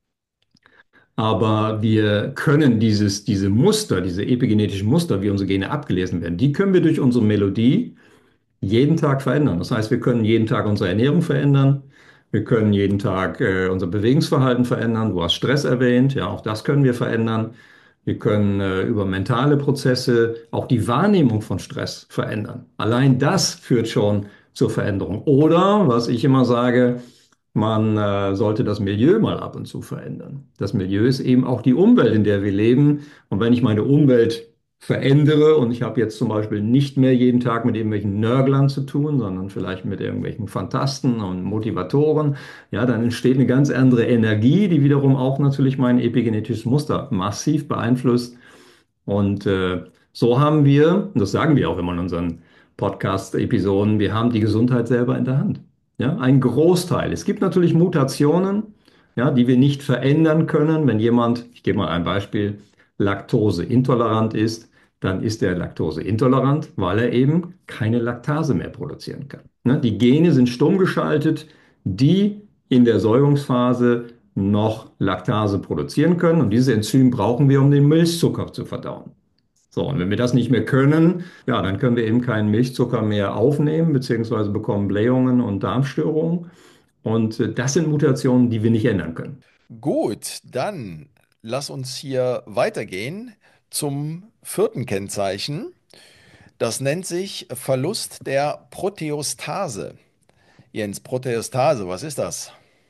Aber wir können dieses, diese Muster, diese epigenetischen Muster, wie unsere Gene abgelesen werden, die können wir durch unsere Melodie jeden Tag verändern. Das heißt, wir können jeden Tag unsere Ernährung verändern. Wir können jeden Tag äh, unser Bewegungsverhalten verändern. Du hast Stress erwähnt. Ja, auch das können wir verändern. Wir können äh, über mentale Prozesse auch die Wahrnehmung von Stress verändern. Allein das führt schon zur Veränderung. Oder, was ich immer sage, man äh, sollte das Milieu mal ab und zu verändern. Das Milieu ist eben auch die Umwelt, in der wir leben. Und wenn ich meine Umwelt verändere und ich habe jetzt zum Beispiel nicht mehr jeden Tag mit irgendwelchen Nörglern zu tun, sondern vielleicht mit irgendwelchen Fantasten und Motivatoren, ja, dann entsteht eine ganz andere Energie, die wiederum auch natürlich mein epigenetisches Muster massiv beeinflusst. Und äh, so haben wir, und das sagen wir auch immer in unseren Podcast-Episoden, wir haben die Gesundheit selber in der Hand. Ja, ein Großteil. Es gibt natürlich Mutationen, ja, die wir nicht verändern können. Wenn jemand, ich gebe mal ein Beispiel, laktoseintolerant ist, dann ist er laktoseintolerant, weil er eben keine Laktase mehr produzieren kann. Ne? Die Gene sind stumm geschaltet, die in der Säugungsphase noch Laktase produzieren können. Und dieses Enzym brauchen wir, um den Milchzucker zu verdauen. So, und wenn wir das nicht mehr können, ja, dann können wir eben keinen Milchzucker mehr aufnehmen, beziehungsweise bekommen Blähungen und Darmstörungen. Und äh, das sind Mutationen, die wir nicht ändern können. Gut, dann lass uns hier weitergehen zum vierten Kennzeichen. Das nennt sich Verlust der Proteostase. Jens, Proteostase, was ist das?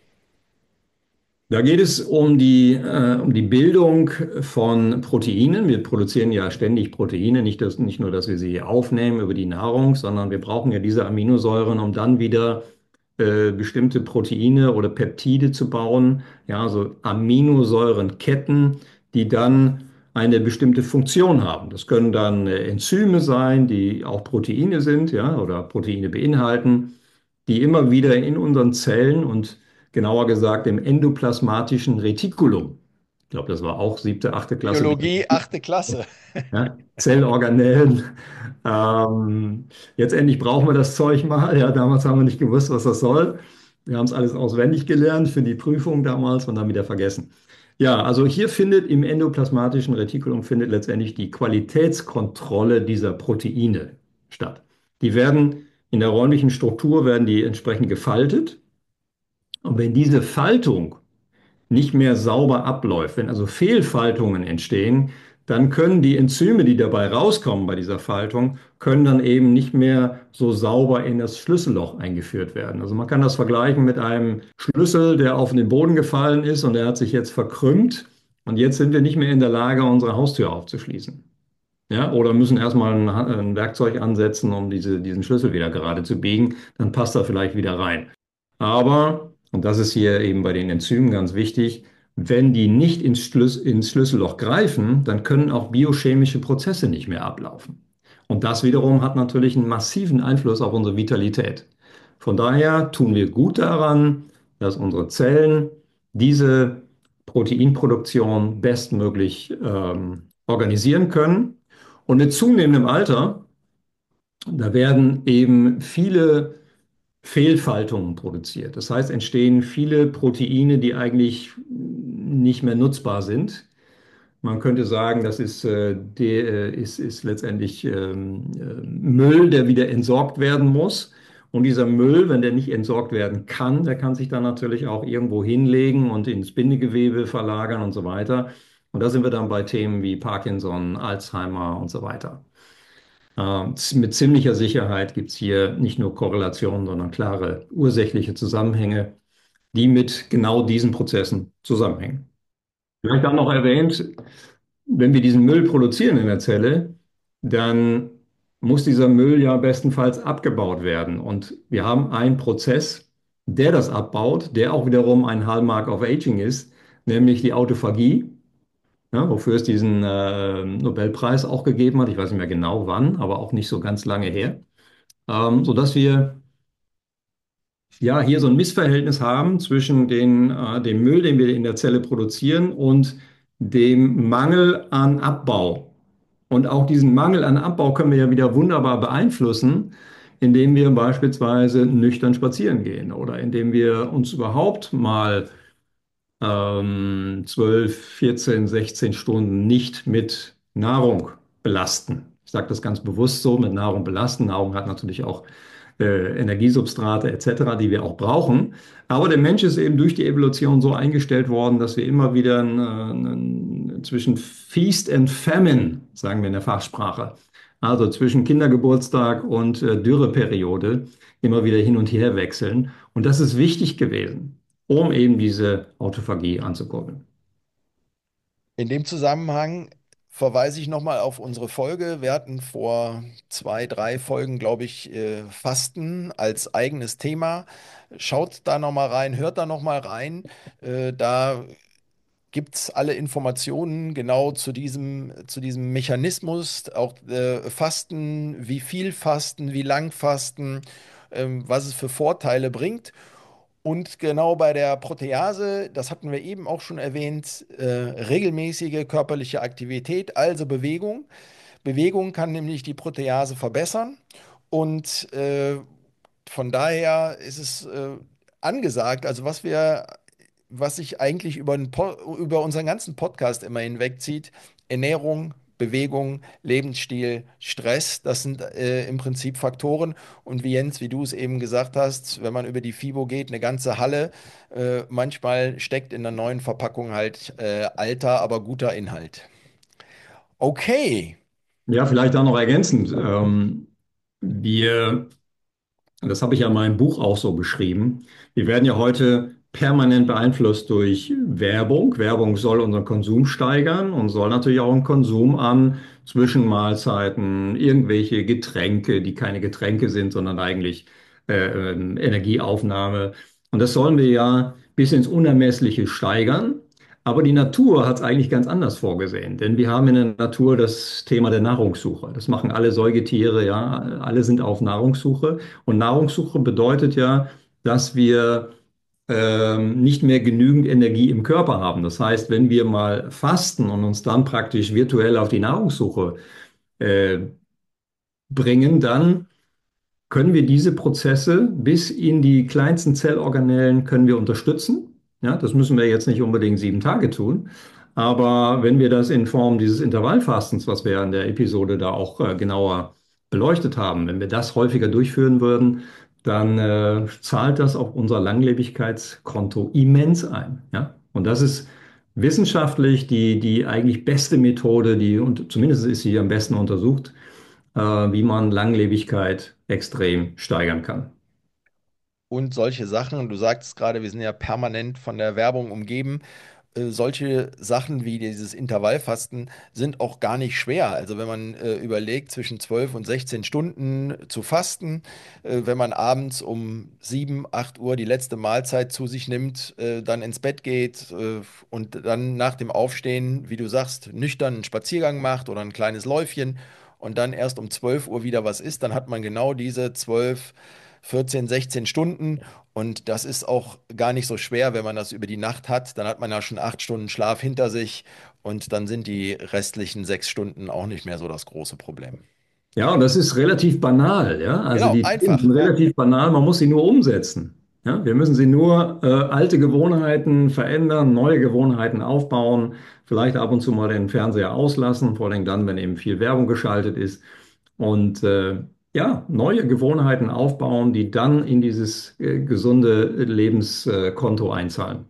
Da geht es um die, äh, um die Bildung von Proteinen. Wir produzieren ja ständig Proteine, nicht, dass, nicht nur, dass wir sie aufnehmen über die Nahrung, sondern wir brauchen ja diese Aminosäuren, um dann wieder äh, bestimmte Proteine oder Peptide zu bauen. Ja, also Aminosäurenketten, die dann eine bestimmte Funktion haben. Das können dann äh, Enzyme sein, die auch Proteine sind, ja, oder Proteine beinhalten, die immer wieder in unseren Zellen und genauer gesagt im endoplasmatischen Retikulum. Ich glaube, das war auch siebte, achte Klasse. Biologie, achte Klasse. Ja, Zellorganellen. Ähm, jetzt endlich brauchen wir das Zeug mal. Ja, damals haben wir nicht gewusst, was das soll. Wir haben es alles auswendig gelernt für die Prüfung damals und dann wieder vergessen. Ja, also hier findet im endoplasmatischen Retikulum findet letztendlich die Qualitätskontrolle dieser Proteine statt. Die werden in der räumlichen Struktur werden die entsprechend gefaltet. Und wenn diese Faltung nicht mehr sauber abläuft, wenn also Fehlfaltungen entstehen, dann können die Enzyme, die dabei rauskommen bei dieser Faltung, können dann eben nicht mehr so sauber in das Schlüsselloch eingeführt werden. Also man kann das vergleichen mit einem Schlüssel, der auf den Boden gefallen ist und der hat sich jetzt verkrümmt und jetzt sind wir nicht mehr in der Lage, unsere Haustür aufzuschließen. Ja, oder müssen erstmal ein, ein Werkzeug ansetzen, um diese, diesen Schlüssel wieder gerade zu biegen, dann passt er vielleicht wieder rein. Aber, und das ist hier eben bei den Enzymen ganz wichtig, wenn die nicht ins, Schlüs ins Schlüsselloch greifen, dann können auch biochemische Prozesse nicht mehr ablaufen. Und das wiederum hat natürlich einen massiven Einfluss auf unsere Vitalität. Von daher tun wir gut daran, dass unsere Zellen diese Proteinproduktion bestmöglich ähm, organisieren können. Und mit zunehmendem Alter, da werden eben viele Fehlfaltungen produziert. Das heißt, entstehen viele Proteine, die eigentlich nicht mehr nutzbar sind. Man könnte sagen, das ist, äh, de, äh, ist, ist letztendlich ähm, äh, Müll, der wieder entsorgt werden muss. Und dieser Müll, wenn der nicht entsorgt werden kann, der kann sich dann natürlich auch irgendwo hinlegen und ins Bindegewebe verlagern und so weiter. Und da sind wir dann bei Themen wie Parkinson, Alzheimer und so weiter. Äh, mit ziemlicher Sicherheit gibt es hier nicht nur Korrelationen, sondern klare ursächliche Zusammenhänge, die mit genau diesen Prozessen zusammenhängen. Vielleicht auch noch erwähnt, wenn wir diesen Müll produzieren in der Zelle, dann muss dieser Müll ja bestenfalls abgebaut werden. Und wir haben einen Prozess, der das abbaut, der auch wiederum ein Hallmark of Aging ist, nämlich die Autophagie, ja, wofür es diesen äh, Nobelpreis auch gegeben hat. Ich weiß nicht mehr genau wann, aber auch nicht so ganz lange her. Ähm, sodass wir ja hier so ein Missverhältnis haben zwischen den, äh, dem Müll, den wir in der Zelle produzieren, und dem Mangel an Abbau. Und auch diesen Mangel an Abbau können wir ja wieder wunderbar beeinflussen, indem wir beispielsweise nüchtern spazieren gehen oder indem wir uns überhaupt mal ähm, zwölf, vierzehn, sechzehn Stunden nicht mit Nahrung belasten. Ich sage das ganz bewusst so, mit Nahrung belasten. Nahrung hat natürlich auch äh, Energiesubstrate et cetera, die wir auch brauchen. Aber der Mensch ist eben durch die Evolution so eingestellt worden, dass wir immer wieder ein, ein, zwischen Feast and Famine, sagen wir in der Fachsprache, also zwischen Kindergeburtstag und äh, Dürreperiode, immer wieder hin und her wechseln. Und das ist wichtig gewesen, um eben diese Autophagie anzukurbeln. In dem Zusammenhang verweise ich nochmal auf unsere Folge. Wir hatten vor zwei, drei Folgen, glaube ich, äh, Fasten als eigenes Thema. Schaut da nochmal rein, hört da nochmal rein. Äh, Da gibt es alle Informationen genau zu diesem, zu diesem Mechanismus, auch äh, Fasten, wie viel Fasten, wie lang Fasten, ähm, was es für Vorteile bringt. Und genau bei der Protease, das hatten wir eben auch schon erwähnt, äh, regelmäßige körperliche Aktivität, also Bewegung. Bewegung kann nämlich die Protease verbessern und äh, von daher ist es äh, angesagt, also was wir, was sich eigentlich über, den Po- über unseren ganzen Podcast immer hinwegzieht, Ernährung, Bewegung, Lebensstil, Stress, das sind äh, im Prinzip Faktoren. Und wie Jens, wie du es eben gesagt hast, wenn man über die FIBO geht, eine ganze Halle, äh, manchmal steckt in der neuen Verpackung halt äh, alter, aber guter Inhalt. Okay. Ja, vielleicht da noch ergänzend. Ähm, wir Und das habe ich ja in meinem Buch auch so beschrieben. Wir werden ja heute permanent beeinflusst durch Werbung. Werbung soll unseren Konsum steigern und soll natürlich auch einen Konsum an Zwischenmahlzeiten, irgendwelche Getränke, die keine Getränke sind, sondern eigentlich äh, ähm, Energieaufnahme. Und das sollen wir ja bis ins Unermessliche steigern. Aber die Natur hat es eigentlich ganz anders vorgesehen, denn wir haben in der Natur das Thema der Nahrungssuche. Das machen alle Säugetiere, ja, alle sind auf Nahrungssuche. Und Nahrungssuche bedeutet ja, dass wir ähm, nicht mehr genügend Energie im Körper haben. Das heißt, wenn wir mal fasten und uns dann praktisch virtuell auf die Nahrungssuche äh, bringen, dann können wir diese Prozesse bis in die kleinsten Zellorganellen können wir unterstützen. Ja, das müssen wir jetzt nicht unbedingt sieben Tage tun. Aber wenn wir das in Form dieses Intervallfastens, was wir ja in der Episode da auch äh, genauer beleuchtet haben, wenn wir das häufiger durchführen würden, dann äh, zahlt das auf unser Langlebigkeitskonto immens ein. Ja? Und das ist wissenschaftlich die, die eigentlich beste Methode, die, und zumindest ist sie am besten untersucht, äh, wie man Langlebigkeit extrem steigern kann. Und solche Sachen, du sagtest gerade, wir sind ja permanent von der Werbung umgeben. Äh, solche Sachen wie dieses Intervallfasten sind auch gar nicht schwer. Also wenn man äh, überlegt, zwischen zwölf und sechzehn Stunden zu fasten, äh, wenn man abends um sieben, acht Uhr die letzte Mahlzeit zu sich nimmt, äh, dann ins Bett geht äh, und dann nach dem Aufstehen, wie du sagst, nüchtern einen Spaziergang macht oder ein kleines Läufchen und dann erst um zwölf Uhr wieder was isst, dann hat man genau diese zwölf, vierzehn, sechzehn Stunden und das ist auch gar nicht so schwer, wenn man das über die Nacht hat. Dann hat man ja schon acht Stunden Schlaf hinter sich und dann sind die restlichen sechs Stunden auch nicht mehr so das große Problem. Ja, und das ist relativ banal, ja. Also Genau, die Themen sind einfach, ja. relativ banal, man muss sie nur umsetzen. Ja, wir müssen sie nur äh, alte Gewohnheiten verändern, neue Gewohnheiten aufbauen, vielleicht ab und zu mal den Fernseher auslassen, vor allem dann, wenn eben viel Werbung geschaltet ist. Und äh, ja, neue Gewohnheiten aufbauen, die dann in dieses äh, gesunde Lebenskonto einzahlen.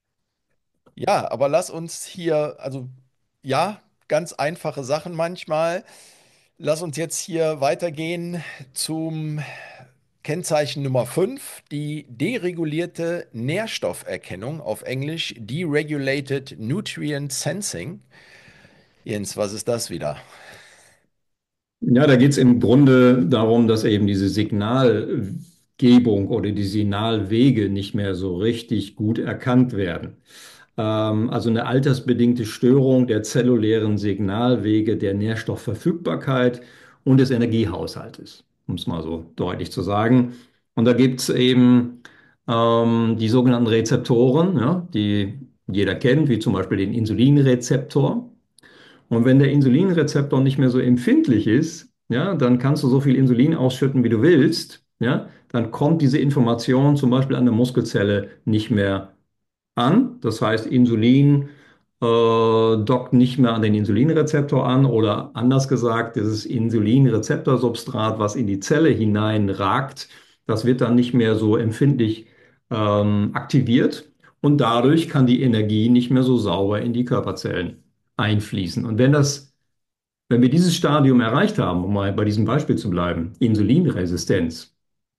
Ja, aber lass uns hier, also ja, ganz einfache Sachen manchmal. Lass uns jetzt hier weitergehen zum Kennzeichen Nummer fünf, die deregulierte Nährstofferkennung, auf Englisch Deregulated Nutrient Sensing. Jens, was ist das wieder? Ja, da geht es im Grunde darum, dass eben diese Signalgebung oder die Signalwege nicht mehr so richtig gut erkannt werden. Ähm, also eine altersbedingte Störung der zellulären Signalwege der Nährstoffverfügbarkeit und des Energiehaushaltes, um es mal so deutlich zu sagen. Und da gibt es eben ähm, die sogenannten Rezeptoren, ja, die jeder kennt, wie zum Beispiel den Insulinrezeptor. Und wenn der Insulinrezeptor nicht mehr so empfindlich ist, ja, dann kannst du so viel Insulin ausschütten, wie du willst, ja, dann kommt diese Information zum Beispiel an der Muskelzelle nicht mehr an. Das heißt, Insulin äh, dockt nicht mehr an den Insulinrezeptor an oder anders gesagt, dieses Insulinrezeptorsubstrat, was in die Zelle hineinragt, das wird dann nicht mehr so empfindlich ähm, aktiviert und dadurch kann die Energie nicht mehr so sauber in die Körperzellen einfließen. Und wenn das, wenn wir dieses Stadium erreicht haben, um mal bei diesem Beispiel zu bleiben, Insulinresistenz,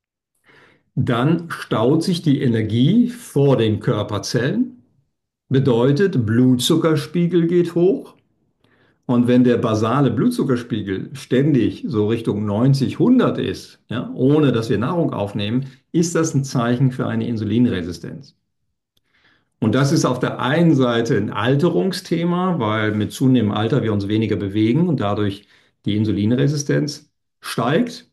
dann staut sich die Energie vor den Körperzellen. Bedeutet, Blutzuckerspiegel geht hoch. Und wenn der basale Blutzuckerspiegel ständig so Richtung neunzig, hundert ist, ja, ohne dass wir Nahrung aufnehmen, ist das ein Zeichen für eine Insulinresistenz. Und das ist auf der einen Seite ein Alterungsthema, weil mit zunehmendem Alter wir uns weniger bewegen und dadurch die Insulinresistenz steigt.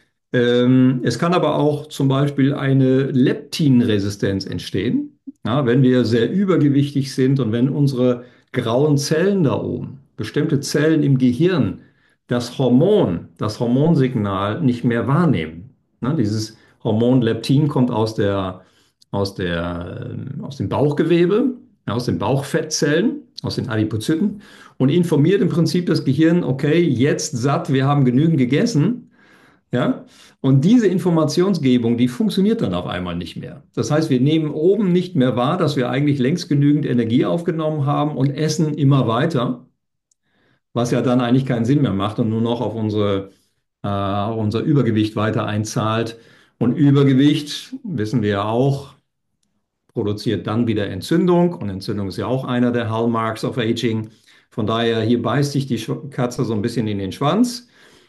Ähm, es kann aber auch zum Beispiel eine Leptinresistenz entstehen, ja, wenn wir sehr übergewichtig sind und wenn unsere grauen Zellen da oben, bestimmte Zellen im Gehirn, das Hormon, das Hormonsignal nicht mehr wahrnehmen. Ne, dieses Hormon Leptin kommt aus der, aus der, ähm, aus dem Bauchgewebe, ja, aus den Bauchfettzellen, aus den Adipozyten und informiert im Prinzip das Gehirn, okay, jetzt satt, wir haben genügend gegessen. Ja? Und diese Informationsgebung, die funktioniert dann auf einmal nicht mehr. Das heißt, wir nehmen oben nicht mehr wahr, dass wir eigentlich längst genügend Energie aufgenommen haben und essen immer weiter, was ja dann eigentlich keinen Sinn mehr macht und nur noch auf unsere, äh, auf unser Übergewicht weiter einzahlt. Und Übergewicht, wissen wir ja auch, produziert dann wieder Entzündung. Und Entzündung ist ja auch einer der Hallmarks of Aging. Von daher, hier beißt sich die Katze so ein bisschen in den Schwanz.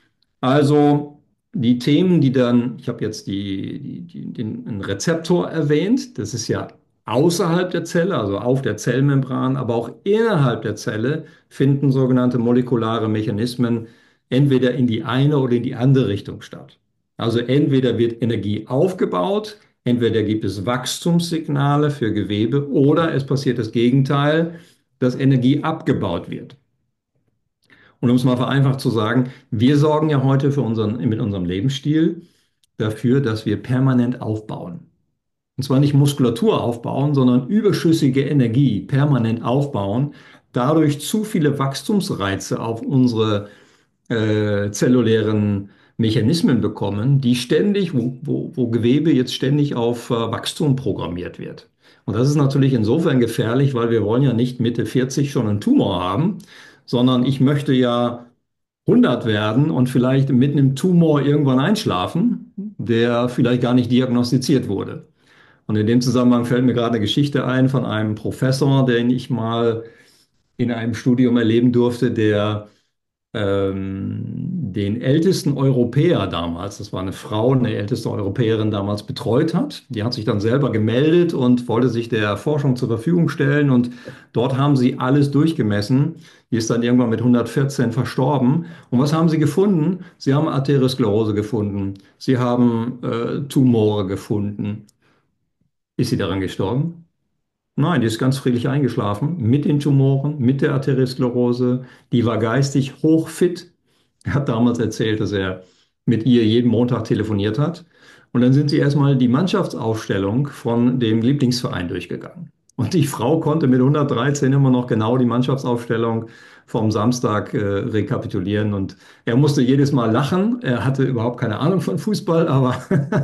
Also die Themen, die dann, ich habe jetzt die, die, die, den einen Rezeptor erwähnt, das ist ja außerhalb der Zelle, also auf der Zellmembran, aber auch innerhalb der Zelle finden sogenannte molekulare Mechanismen entweder in die eine oder in die andere Richtung statt. Also entweder wird Energie aufgebaut, entweder gibt es Wachstumssignale für Gewebe oder es passiert das Gegenteil, dass Energie abgebaut wird. Und um es mal vereinfacht zu sagen, wir sorgen ja heute für unseren, mit unserem Lebensstil dafür, dass wir permanent aufbauen. Und zwar nicht Muskulatur aufbauen, sondern überschüssige Energie permanent aufbauen, dadurch zu viele Wachstumsreize auf unsere äh, zellulären Mechanismen bekommen, die ständig, wo, wo, wo Gewebe jetzt ständig auf äh, Wachstum programmiert wird. Und das ist natürlich insofern gefährlich, weil wir wollen ja nicht Mitte vierzig schon einen Tumor haben, sondern ich möchte ja hundert werden und vielleicht mit einem Tumor irgendwann einschlafen, der vielleicht gar nicht diagnostiziert wurde. Und in dem Zusammenhang fällt mir gerade eine Geschichte ein von einem Professor, den ich mal in einem Studium erleben durfte, der ähm, den ältesten Europäer damals, das war eine Frau, eine älteste Europäerin damals betreut hat. Die hat sich dann selber gemeldet und wollte sich der Forschung zur Verfügung stellen. Und dort haben sie alles durchgemessen. Die ist dann irgendwann mit hundertvierzehn verstorben. Und was haben sie gefunden? Sie haben Arteriosklerose gefunden. Sie haben äh, Tumore gefunden. Ist sie daran gestorben? Nein, die ist ganz friedlich eingeschlafen mit den Tumoren, mit der Arteriosklerose. Die war geistig hochfit. Er hat damals erzählt, dass er mit ihr jeden Montag telefoniert hat. Und dann sind sie erstmal die Mannschaftsaufstellung von dem Lieblingsverein durchgegangen. Und die Frau konnte mit hundertdreizehn immer noch genau die Mannschaftsaufstellung vom Samstag äh, rekapitulieren. Und er musste jedes Mal lachen. Er hatte überhaupt keine Ahnung von Fußball, aber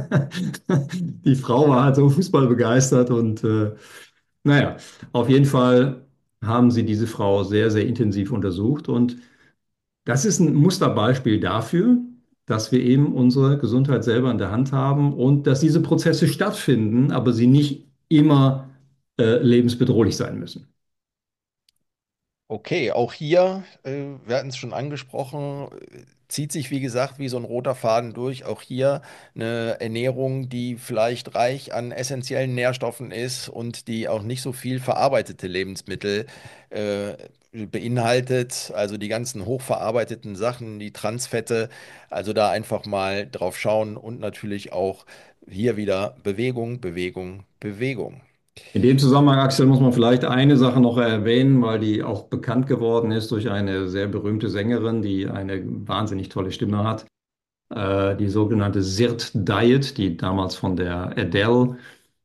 die Frau war halt so fußballbegeistert und äh, naja, auf jeden Fall haben sie diese Frau sehr, sehr intensiv untersucht und das ist ein Musterbeispiel dafür, dass wir eben unsere Gesundheit selber in der Hand haben und dass diese Prozesse stattfinden, aber sie nicht immer äh, lebensbedrohlich sein müssen. Okay, auch hier, äh, wir hatten es schon angesprochen, äh, zieht sich wie gesagt wie so ein roter Faden durch. Auch hier eine Ernährung, die vielleicht reich an essentiellen Nährstoffen ist und die auch nicht so viel verarbeitete Lebensmittel äh, beinhaltet. Also die ganzen hochverarbeiteten Sachen, die Transfette. Also da einfach mal drauf schauen und natürlich auch hier wieder Bewegung, Bewegung, Bewegung. In dem Zusammenhang, Axel, muss man vielleicht eine Sache noch erwähnen, weil die auch bekannt geworden ist durch eine sehr berühmte Sängerin, die eine wahnsinnig tolle Stimme hat. Äh, die sogenannte Sirt Diet, die damals von der Adele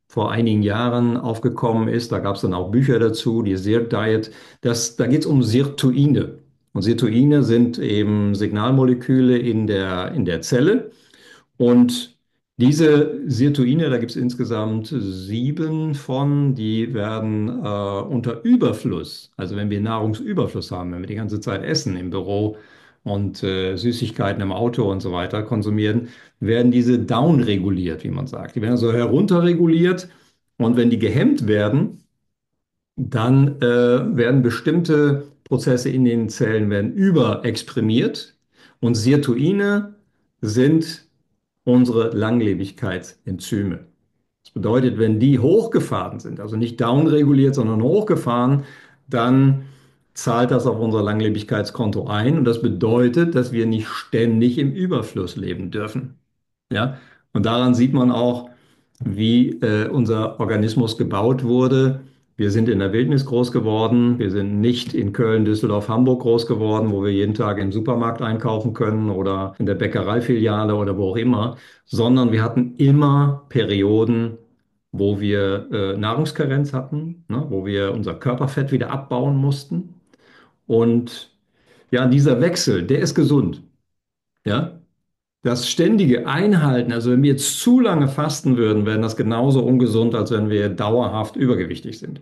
vor einigen Jahren aufgekommen ist. Da gab es dann auch Bücher dazu, die Zirk Diet. Das, da geht es um Sirtuine. Und Sirtuine sind eben Signalmoleküle in der, in der Zelle. Und diese Sirtuine, da gibt es insgesamt sieben von, die werden äh, unter Überfluss, also wenn wir Nahrungsüberfluss haben, wenn wir die ganze Zeit essen im Büro und äh, Süßigkeiten im Auto und so weiter konsumieren, werden diese downreguliert, wie man sagt. Die werden also herunterreguliert und wenn die gehemmt werden, dann äh, werden bestimmte Prozesse in den Zellen werden überexprimiert und Sirtuine sind unsere Langlebigkeitsenzyme. Das bedeutet, wenn die hochgefahren sind, also nicht downreguliert, sondern hochgefahren, dann zahlt das auf unser Langlebigkeitskonto ein und das bedeutet, dass wir nicht ständig im Überfluss leben dürfen. Ja? Und daran sieht man auch, wie äh, unser Organismus gebaut wurde. Wir sind in der Wildnis groß geworden. Wir sind nicht in Köln, Düsseldorf, Hamburg groß geworden, wo wir jeden Tag im Supermarkt einkaufen können oder in der Bäckereifiliale oder wo auch immer, sondern wir hatten immer Perioden, wo wir äh, Nahrungskarenz hatten, ne, wo wir unser Körperfett wieder abbauen mussten. Und ja, dieser Wechsel, der ist gesund. Ja, das ständige Einhalten, also wenn wir jetzt zu lange fasten würden, wäre das genauso ungesund, als wenn wir dauerhaft übergewichtig sind.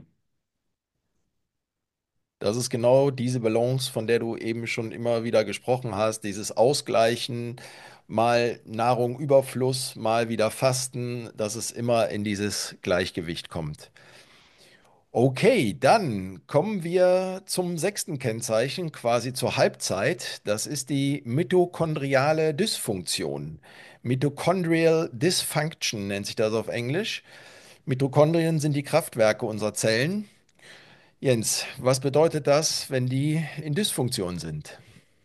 Das ist genau diese Balance, von der du eben schon immer wieder gesprochen hast, dieses Ausgleichen, mal Nahrung mal wieder Fasten, dass es immer in dieses Gleichgewicht kommt. Okay, dann kommen wir zum sechsten Kennzeichen, quasi zur Halbzeit. Das ist die mitochondriale Dysfunktion. Mitochondrial Dysfunction nennt sich das auf Englisch. Mitochondrien sind die Kraftwerke unserer Zellen. Jens, was bedeutet das, wenn die in Dysfunktion sind?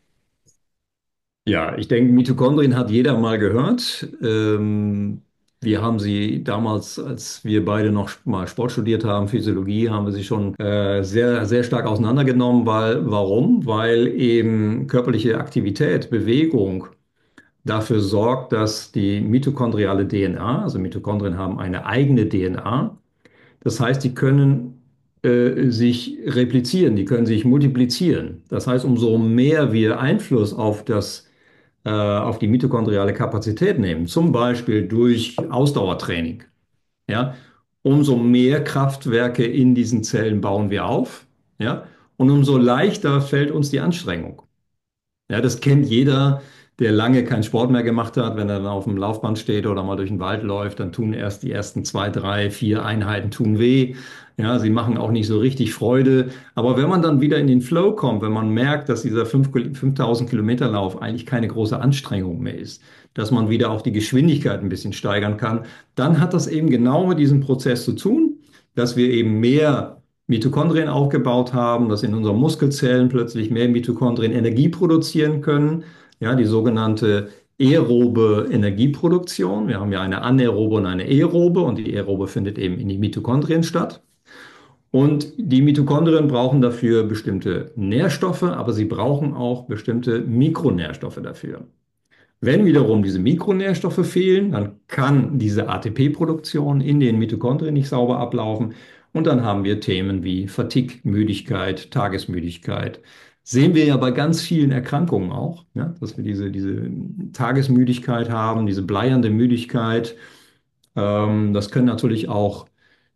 Ja, ich denke, Mitochondrien hat jeder mal gehört. Ähm, wir haben sie damals, als wir beide noch mal Sport studiert haben, Physiologie, haben wir sie schon äh, sehr, sehr stark auseinandergenommen. Weil, warum? Weil eben körperliche Aktivität, Bewegung dafür sorgt, dass die mitochondriale D N A, also Mitochondrien haben eine eigene D N A, das heißt, die können äh, sich replizieren, die können sich multiplizieren. Das heißt, umso mehr wir Einfluss auf das, äh, auf die mitochondriale Kapazität nehmen, zum Beispiel durch Ausdauertraining, ja, umso mehr Kraftwerke in diesen Zellen bauen wir auf, ja, und umso leichter fällt uns die Anstrengung. Ja, das kennt jeder, der lange keinen Sport mehr gemacht hat. Wenn er dann auf dem Laufband steht oder mal durch den Wald läuft, dann tun erst die ersten zwei, drei, vier Einheiten tun weh. Ja, sie machen auch nicht so richtig Freude. Aber wenn man dann wieder in den Flow kommt, wenn man merkt, dass dieser fünf fünftausend Kilometer Lauf eigentlich keine große Anstrengung mehr ist, dass man wieder auch die Geschwindigkeit ein bisschen steigern kann, dann hat das eben genau mit diesem Prozess zu tun, dass wir eben mehr Mitochondrien aufgebaut haben, dass in unseren Muskelzellen plötzlich mehr Mitochondrien Energie produzieren können, ja, die sogenannte aerobe Energieproduktion. Wir haben ja eine anaerobe und eine aerobe und die aerobe findet eben in den Mitochondrien statt. Und die Mitochondrien brauchen dafür bestimmte Nährstoffe, aber sie brauchen auch bestimmte Mikronährstoffe dafür. Wenn wiederum diese Mikronährstoffe fehlen, dann kann diese A T P-Produktion in den Mitochondrien nicht sauber ablaufen. Und dann haben wir Themen wie Fatigue, Müdigkeit, Tagesmüdigkeit. Sehen wir ja bei ganz vielen Erkrankungen auch, ja, dass wir diese, diese Tagesmüdigkeit haben, diese bleiernde Müdigkeit. Ähm, das können natürlich auch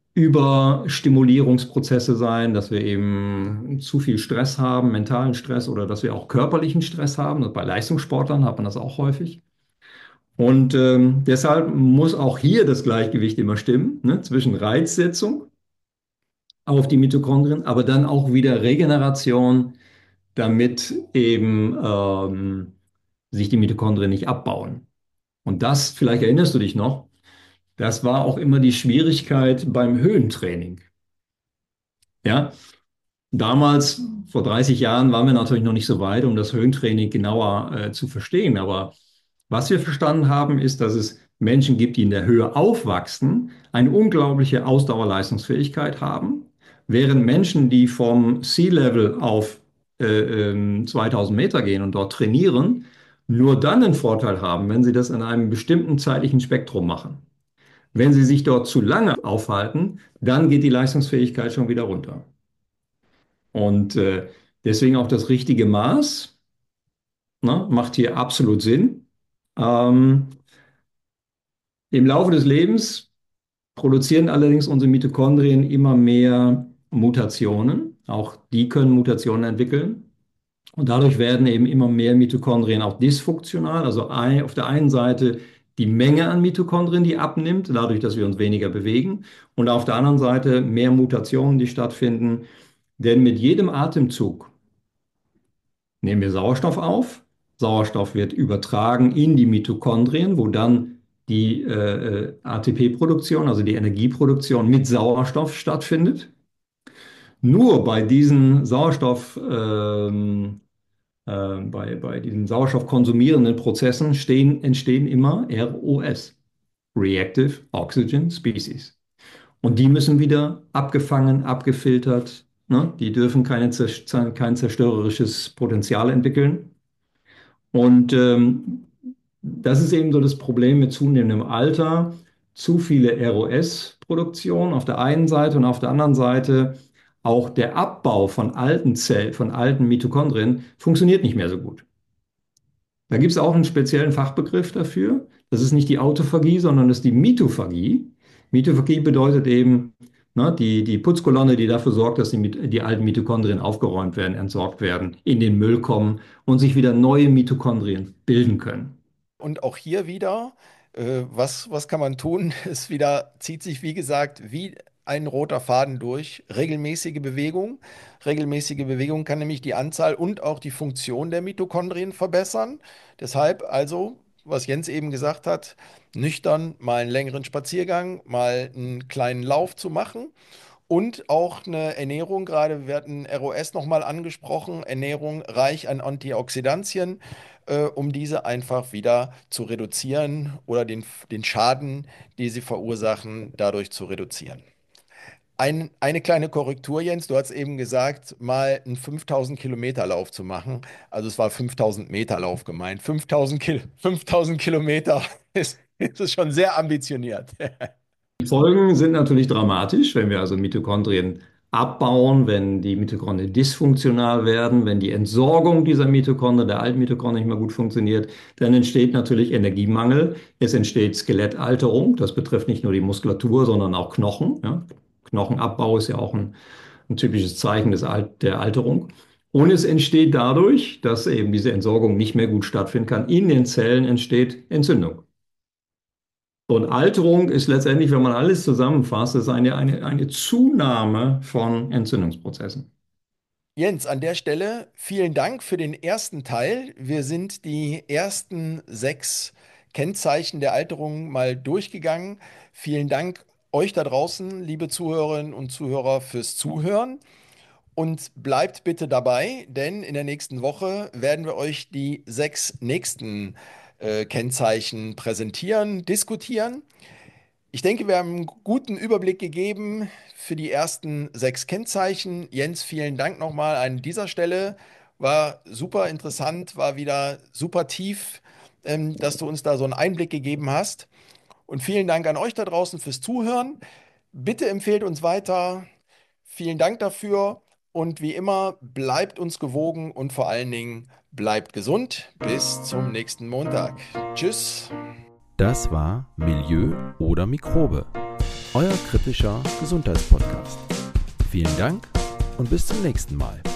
Überstimulierungsprozesse sein, dass wir eben zu viel Stress haben, mentalen Stress oder dass wir auch körperlichen Stress haben. Bei Leistungssportlern hat man das auch häufig. Und ähm, deshalb muss auch hier das Gleichgewicht immer stimmen, ne, zwischen Reizsetzung auf die Mitochondrien, aber dann auch wieder Regeneration, damit eben ähm, sich die Mitochondrien nicht abbauen. Und das, vielleicht erinnerst du dich noch, das war auch immer die Schwierigkeit beim Höhentraining. Ja, damals, vor dreißig Jahren, waren wir natürlich noch nicht so weit, um das Höhentraining genauer äh, zu verstehen. Aber was wir verstanden haben, ist, dass es Menschen gibt, die in der Höhe aufwachsen, eine unglaubliche Ausdauerleistungsfähigkeit haben, während Menschen, die vom Sea-Level auf äh, ähm, zweitausend Meter gehen und dort trainieren, nur dann einen Vorteil haben, wenn sie das in einem bestimmten zeitlichen Spektrum machen. Wenn Sie sich dort zu lange aufhalten, dann geht die Leistungsfähigkeit schon wieder runter. Und äh, deswegen auch das richtige Maß, ne, macht hier absolut Sinn. Ähm, Im Laufe des Lebens produzieren allerdings unsere Mitochondrien immer mehr Mutationen. Auch die können Mutationen entwickeln. Und dadurch werden eben immer mehr Mitochondrien auch dysfunktional. Also ein, auf der einen Seite die Menge an Mitochondrien, die abnimmt, dadurch, dass wir uns weniger bewegen. Und auf der anderen Seite mehr Mutationen, die stattfinden. Denn mit jedem Atemzug nehmen wir Sauerstoff auf. Sauerstoff wird übertragen in die Mitochondrien, wo dann die äh, A T P-Produktion, also die Energieproduktion mit Sauerstoff stattfindet. Nur bei diesen Sauerstoff, ähm, äh, bei, bei diesen sauerstoffkonsumierenden Prozessen stehen, entstehen immer R O S, Reactive Oxygen Species. Und die müssen wieder abgefangen, abgefiltert. Ne? Die dürfen keine, kein zerstörerisches Potenzial entwickeln. Und ähm, das ist eben so das Problem mit zunehmendem Alter. Zu viele R O S-Produktion auf der einen Seite und auf der anderen Seite auch der Abbau von alten Zellen, von alten Mitochondrien funktioniert nicht mehr so gut. Da gibt es auch einen speziellen Fachbegriff dafür. Das ist nicht die Autophagie, sondern das ist die Mitophagie. Mitophagie bedeutet eben, ne, die, die Putzkolonne, die dafür sorgt, dass die, die alten Mitochondrien aufgeräumt werden, entsorgt werden, in den Müll kommen und sich wieder neue Mitochondrien bilden können. Und auch hier wieder, äh, was, was kann man tun? Es wieder zieht sich, wie gesagt, wie ein roter Faden durch. Regelmäßige Bewegung. Regelmäßige Bewegung kann nämlich die Anzahl und auch die Funktion der Mitochondrien verbessern. Deshalb also, was Jens eben gesagt hat, nüchtern mal einen längeren Spaziergang, mal einen kleinen Lauf zu machen. Und auch eine Ernährung, gerade wir hatten R O S nochmal angesprochen, Ernährung reich an Antioxidantien, äh, um diese einfach wieder zu reduzieren oder den, den Schaden, die sie verursachen, dadurch zu reduzieren. Ein, eine kleine Korrektur, Jens, du hast eben gesagt, mal einen fünftausend Kilometer Lauf zu machen. Also es war fünftausend Meter Lauf gemeint. fünftausend, Kil fünftausend Kilometer ist, ist schon sehr ambitioniert. Die Folgen sind natürlich dramatisch, wenn wir also Mitochondrien abbauen, wenn die Mitochondrien dysfunktional werden, wenn die Entsorgung dieser Mitochondrien, der alten Mitochondrien nicht mehr gut funktioniert, dann entsteht natürlich Energiemangel. Es entsteht Skelettalterung. Das betrifft nicht nur die Muskulatur, sondern auch Knochen. Ja. Knochenabbau ist ja auch ein, ein typisches Zeichen des Al der Alterung. Und es entsteht dadurch, dass eben diese Entsorgung nicht mehr gut stattfinden kann. In den Zellen entsteht Entzündung. Und Alterung ist letztendlich, wenn man alles zusammenfasst, ist eine, eine, eine Zunahme von Entzündungsprozessen. Jens, an der Stelle vielen Dank für den ersten Teil. Wir sind die ersten sechs Kennzeichen der Alterung mal durchgegangen. Vielen Dank euch da draußen, liebe Zuhörerinnen und Zuhörer, fürs Zuhören. Und bleibt bitte dabei, denn in der nächsten Woche werden wir euch die sechs nächsten äh, Kennzeichen präsentieren, diskutieren. Ich denke, wir haben einen guten Überblick gegeben für die ersten sechs Kennzeichen. Jens, vielen Dank nochmal an dieser Stelle. War super interessant, war wieder super tief, ähm, dass du uns da so einen Einblick gegeben hast. Und vielen Dank an euch da draußen fürs Zuhören. Bitte empfehlt uns weiter. Vielen Dank dafür. Und wie immer, bleibt uns gewogen und vor allen Dingen bleibt gesund. Bis zum nächsten Montag. Tschüss. Das war Milieu oder Mikrobe, euer kritischer Gesundheitspodcast. Vielen Dank und bis zum nächsten Mal.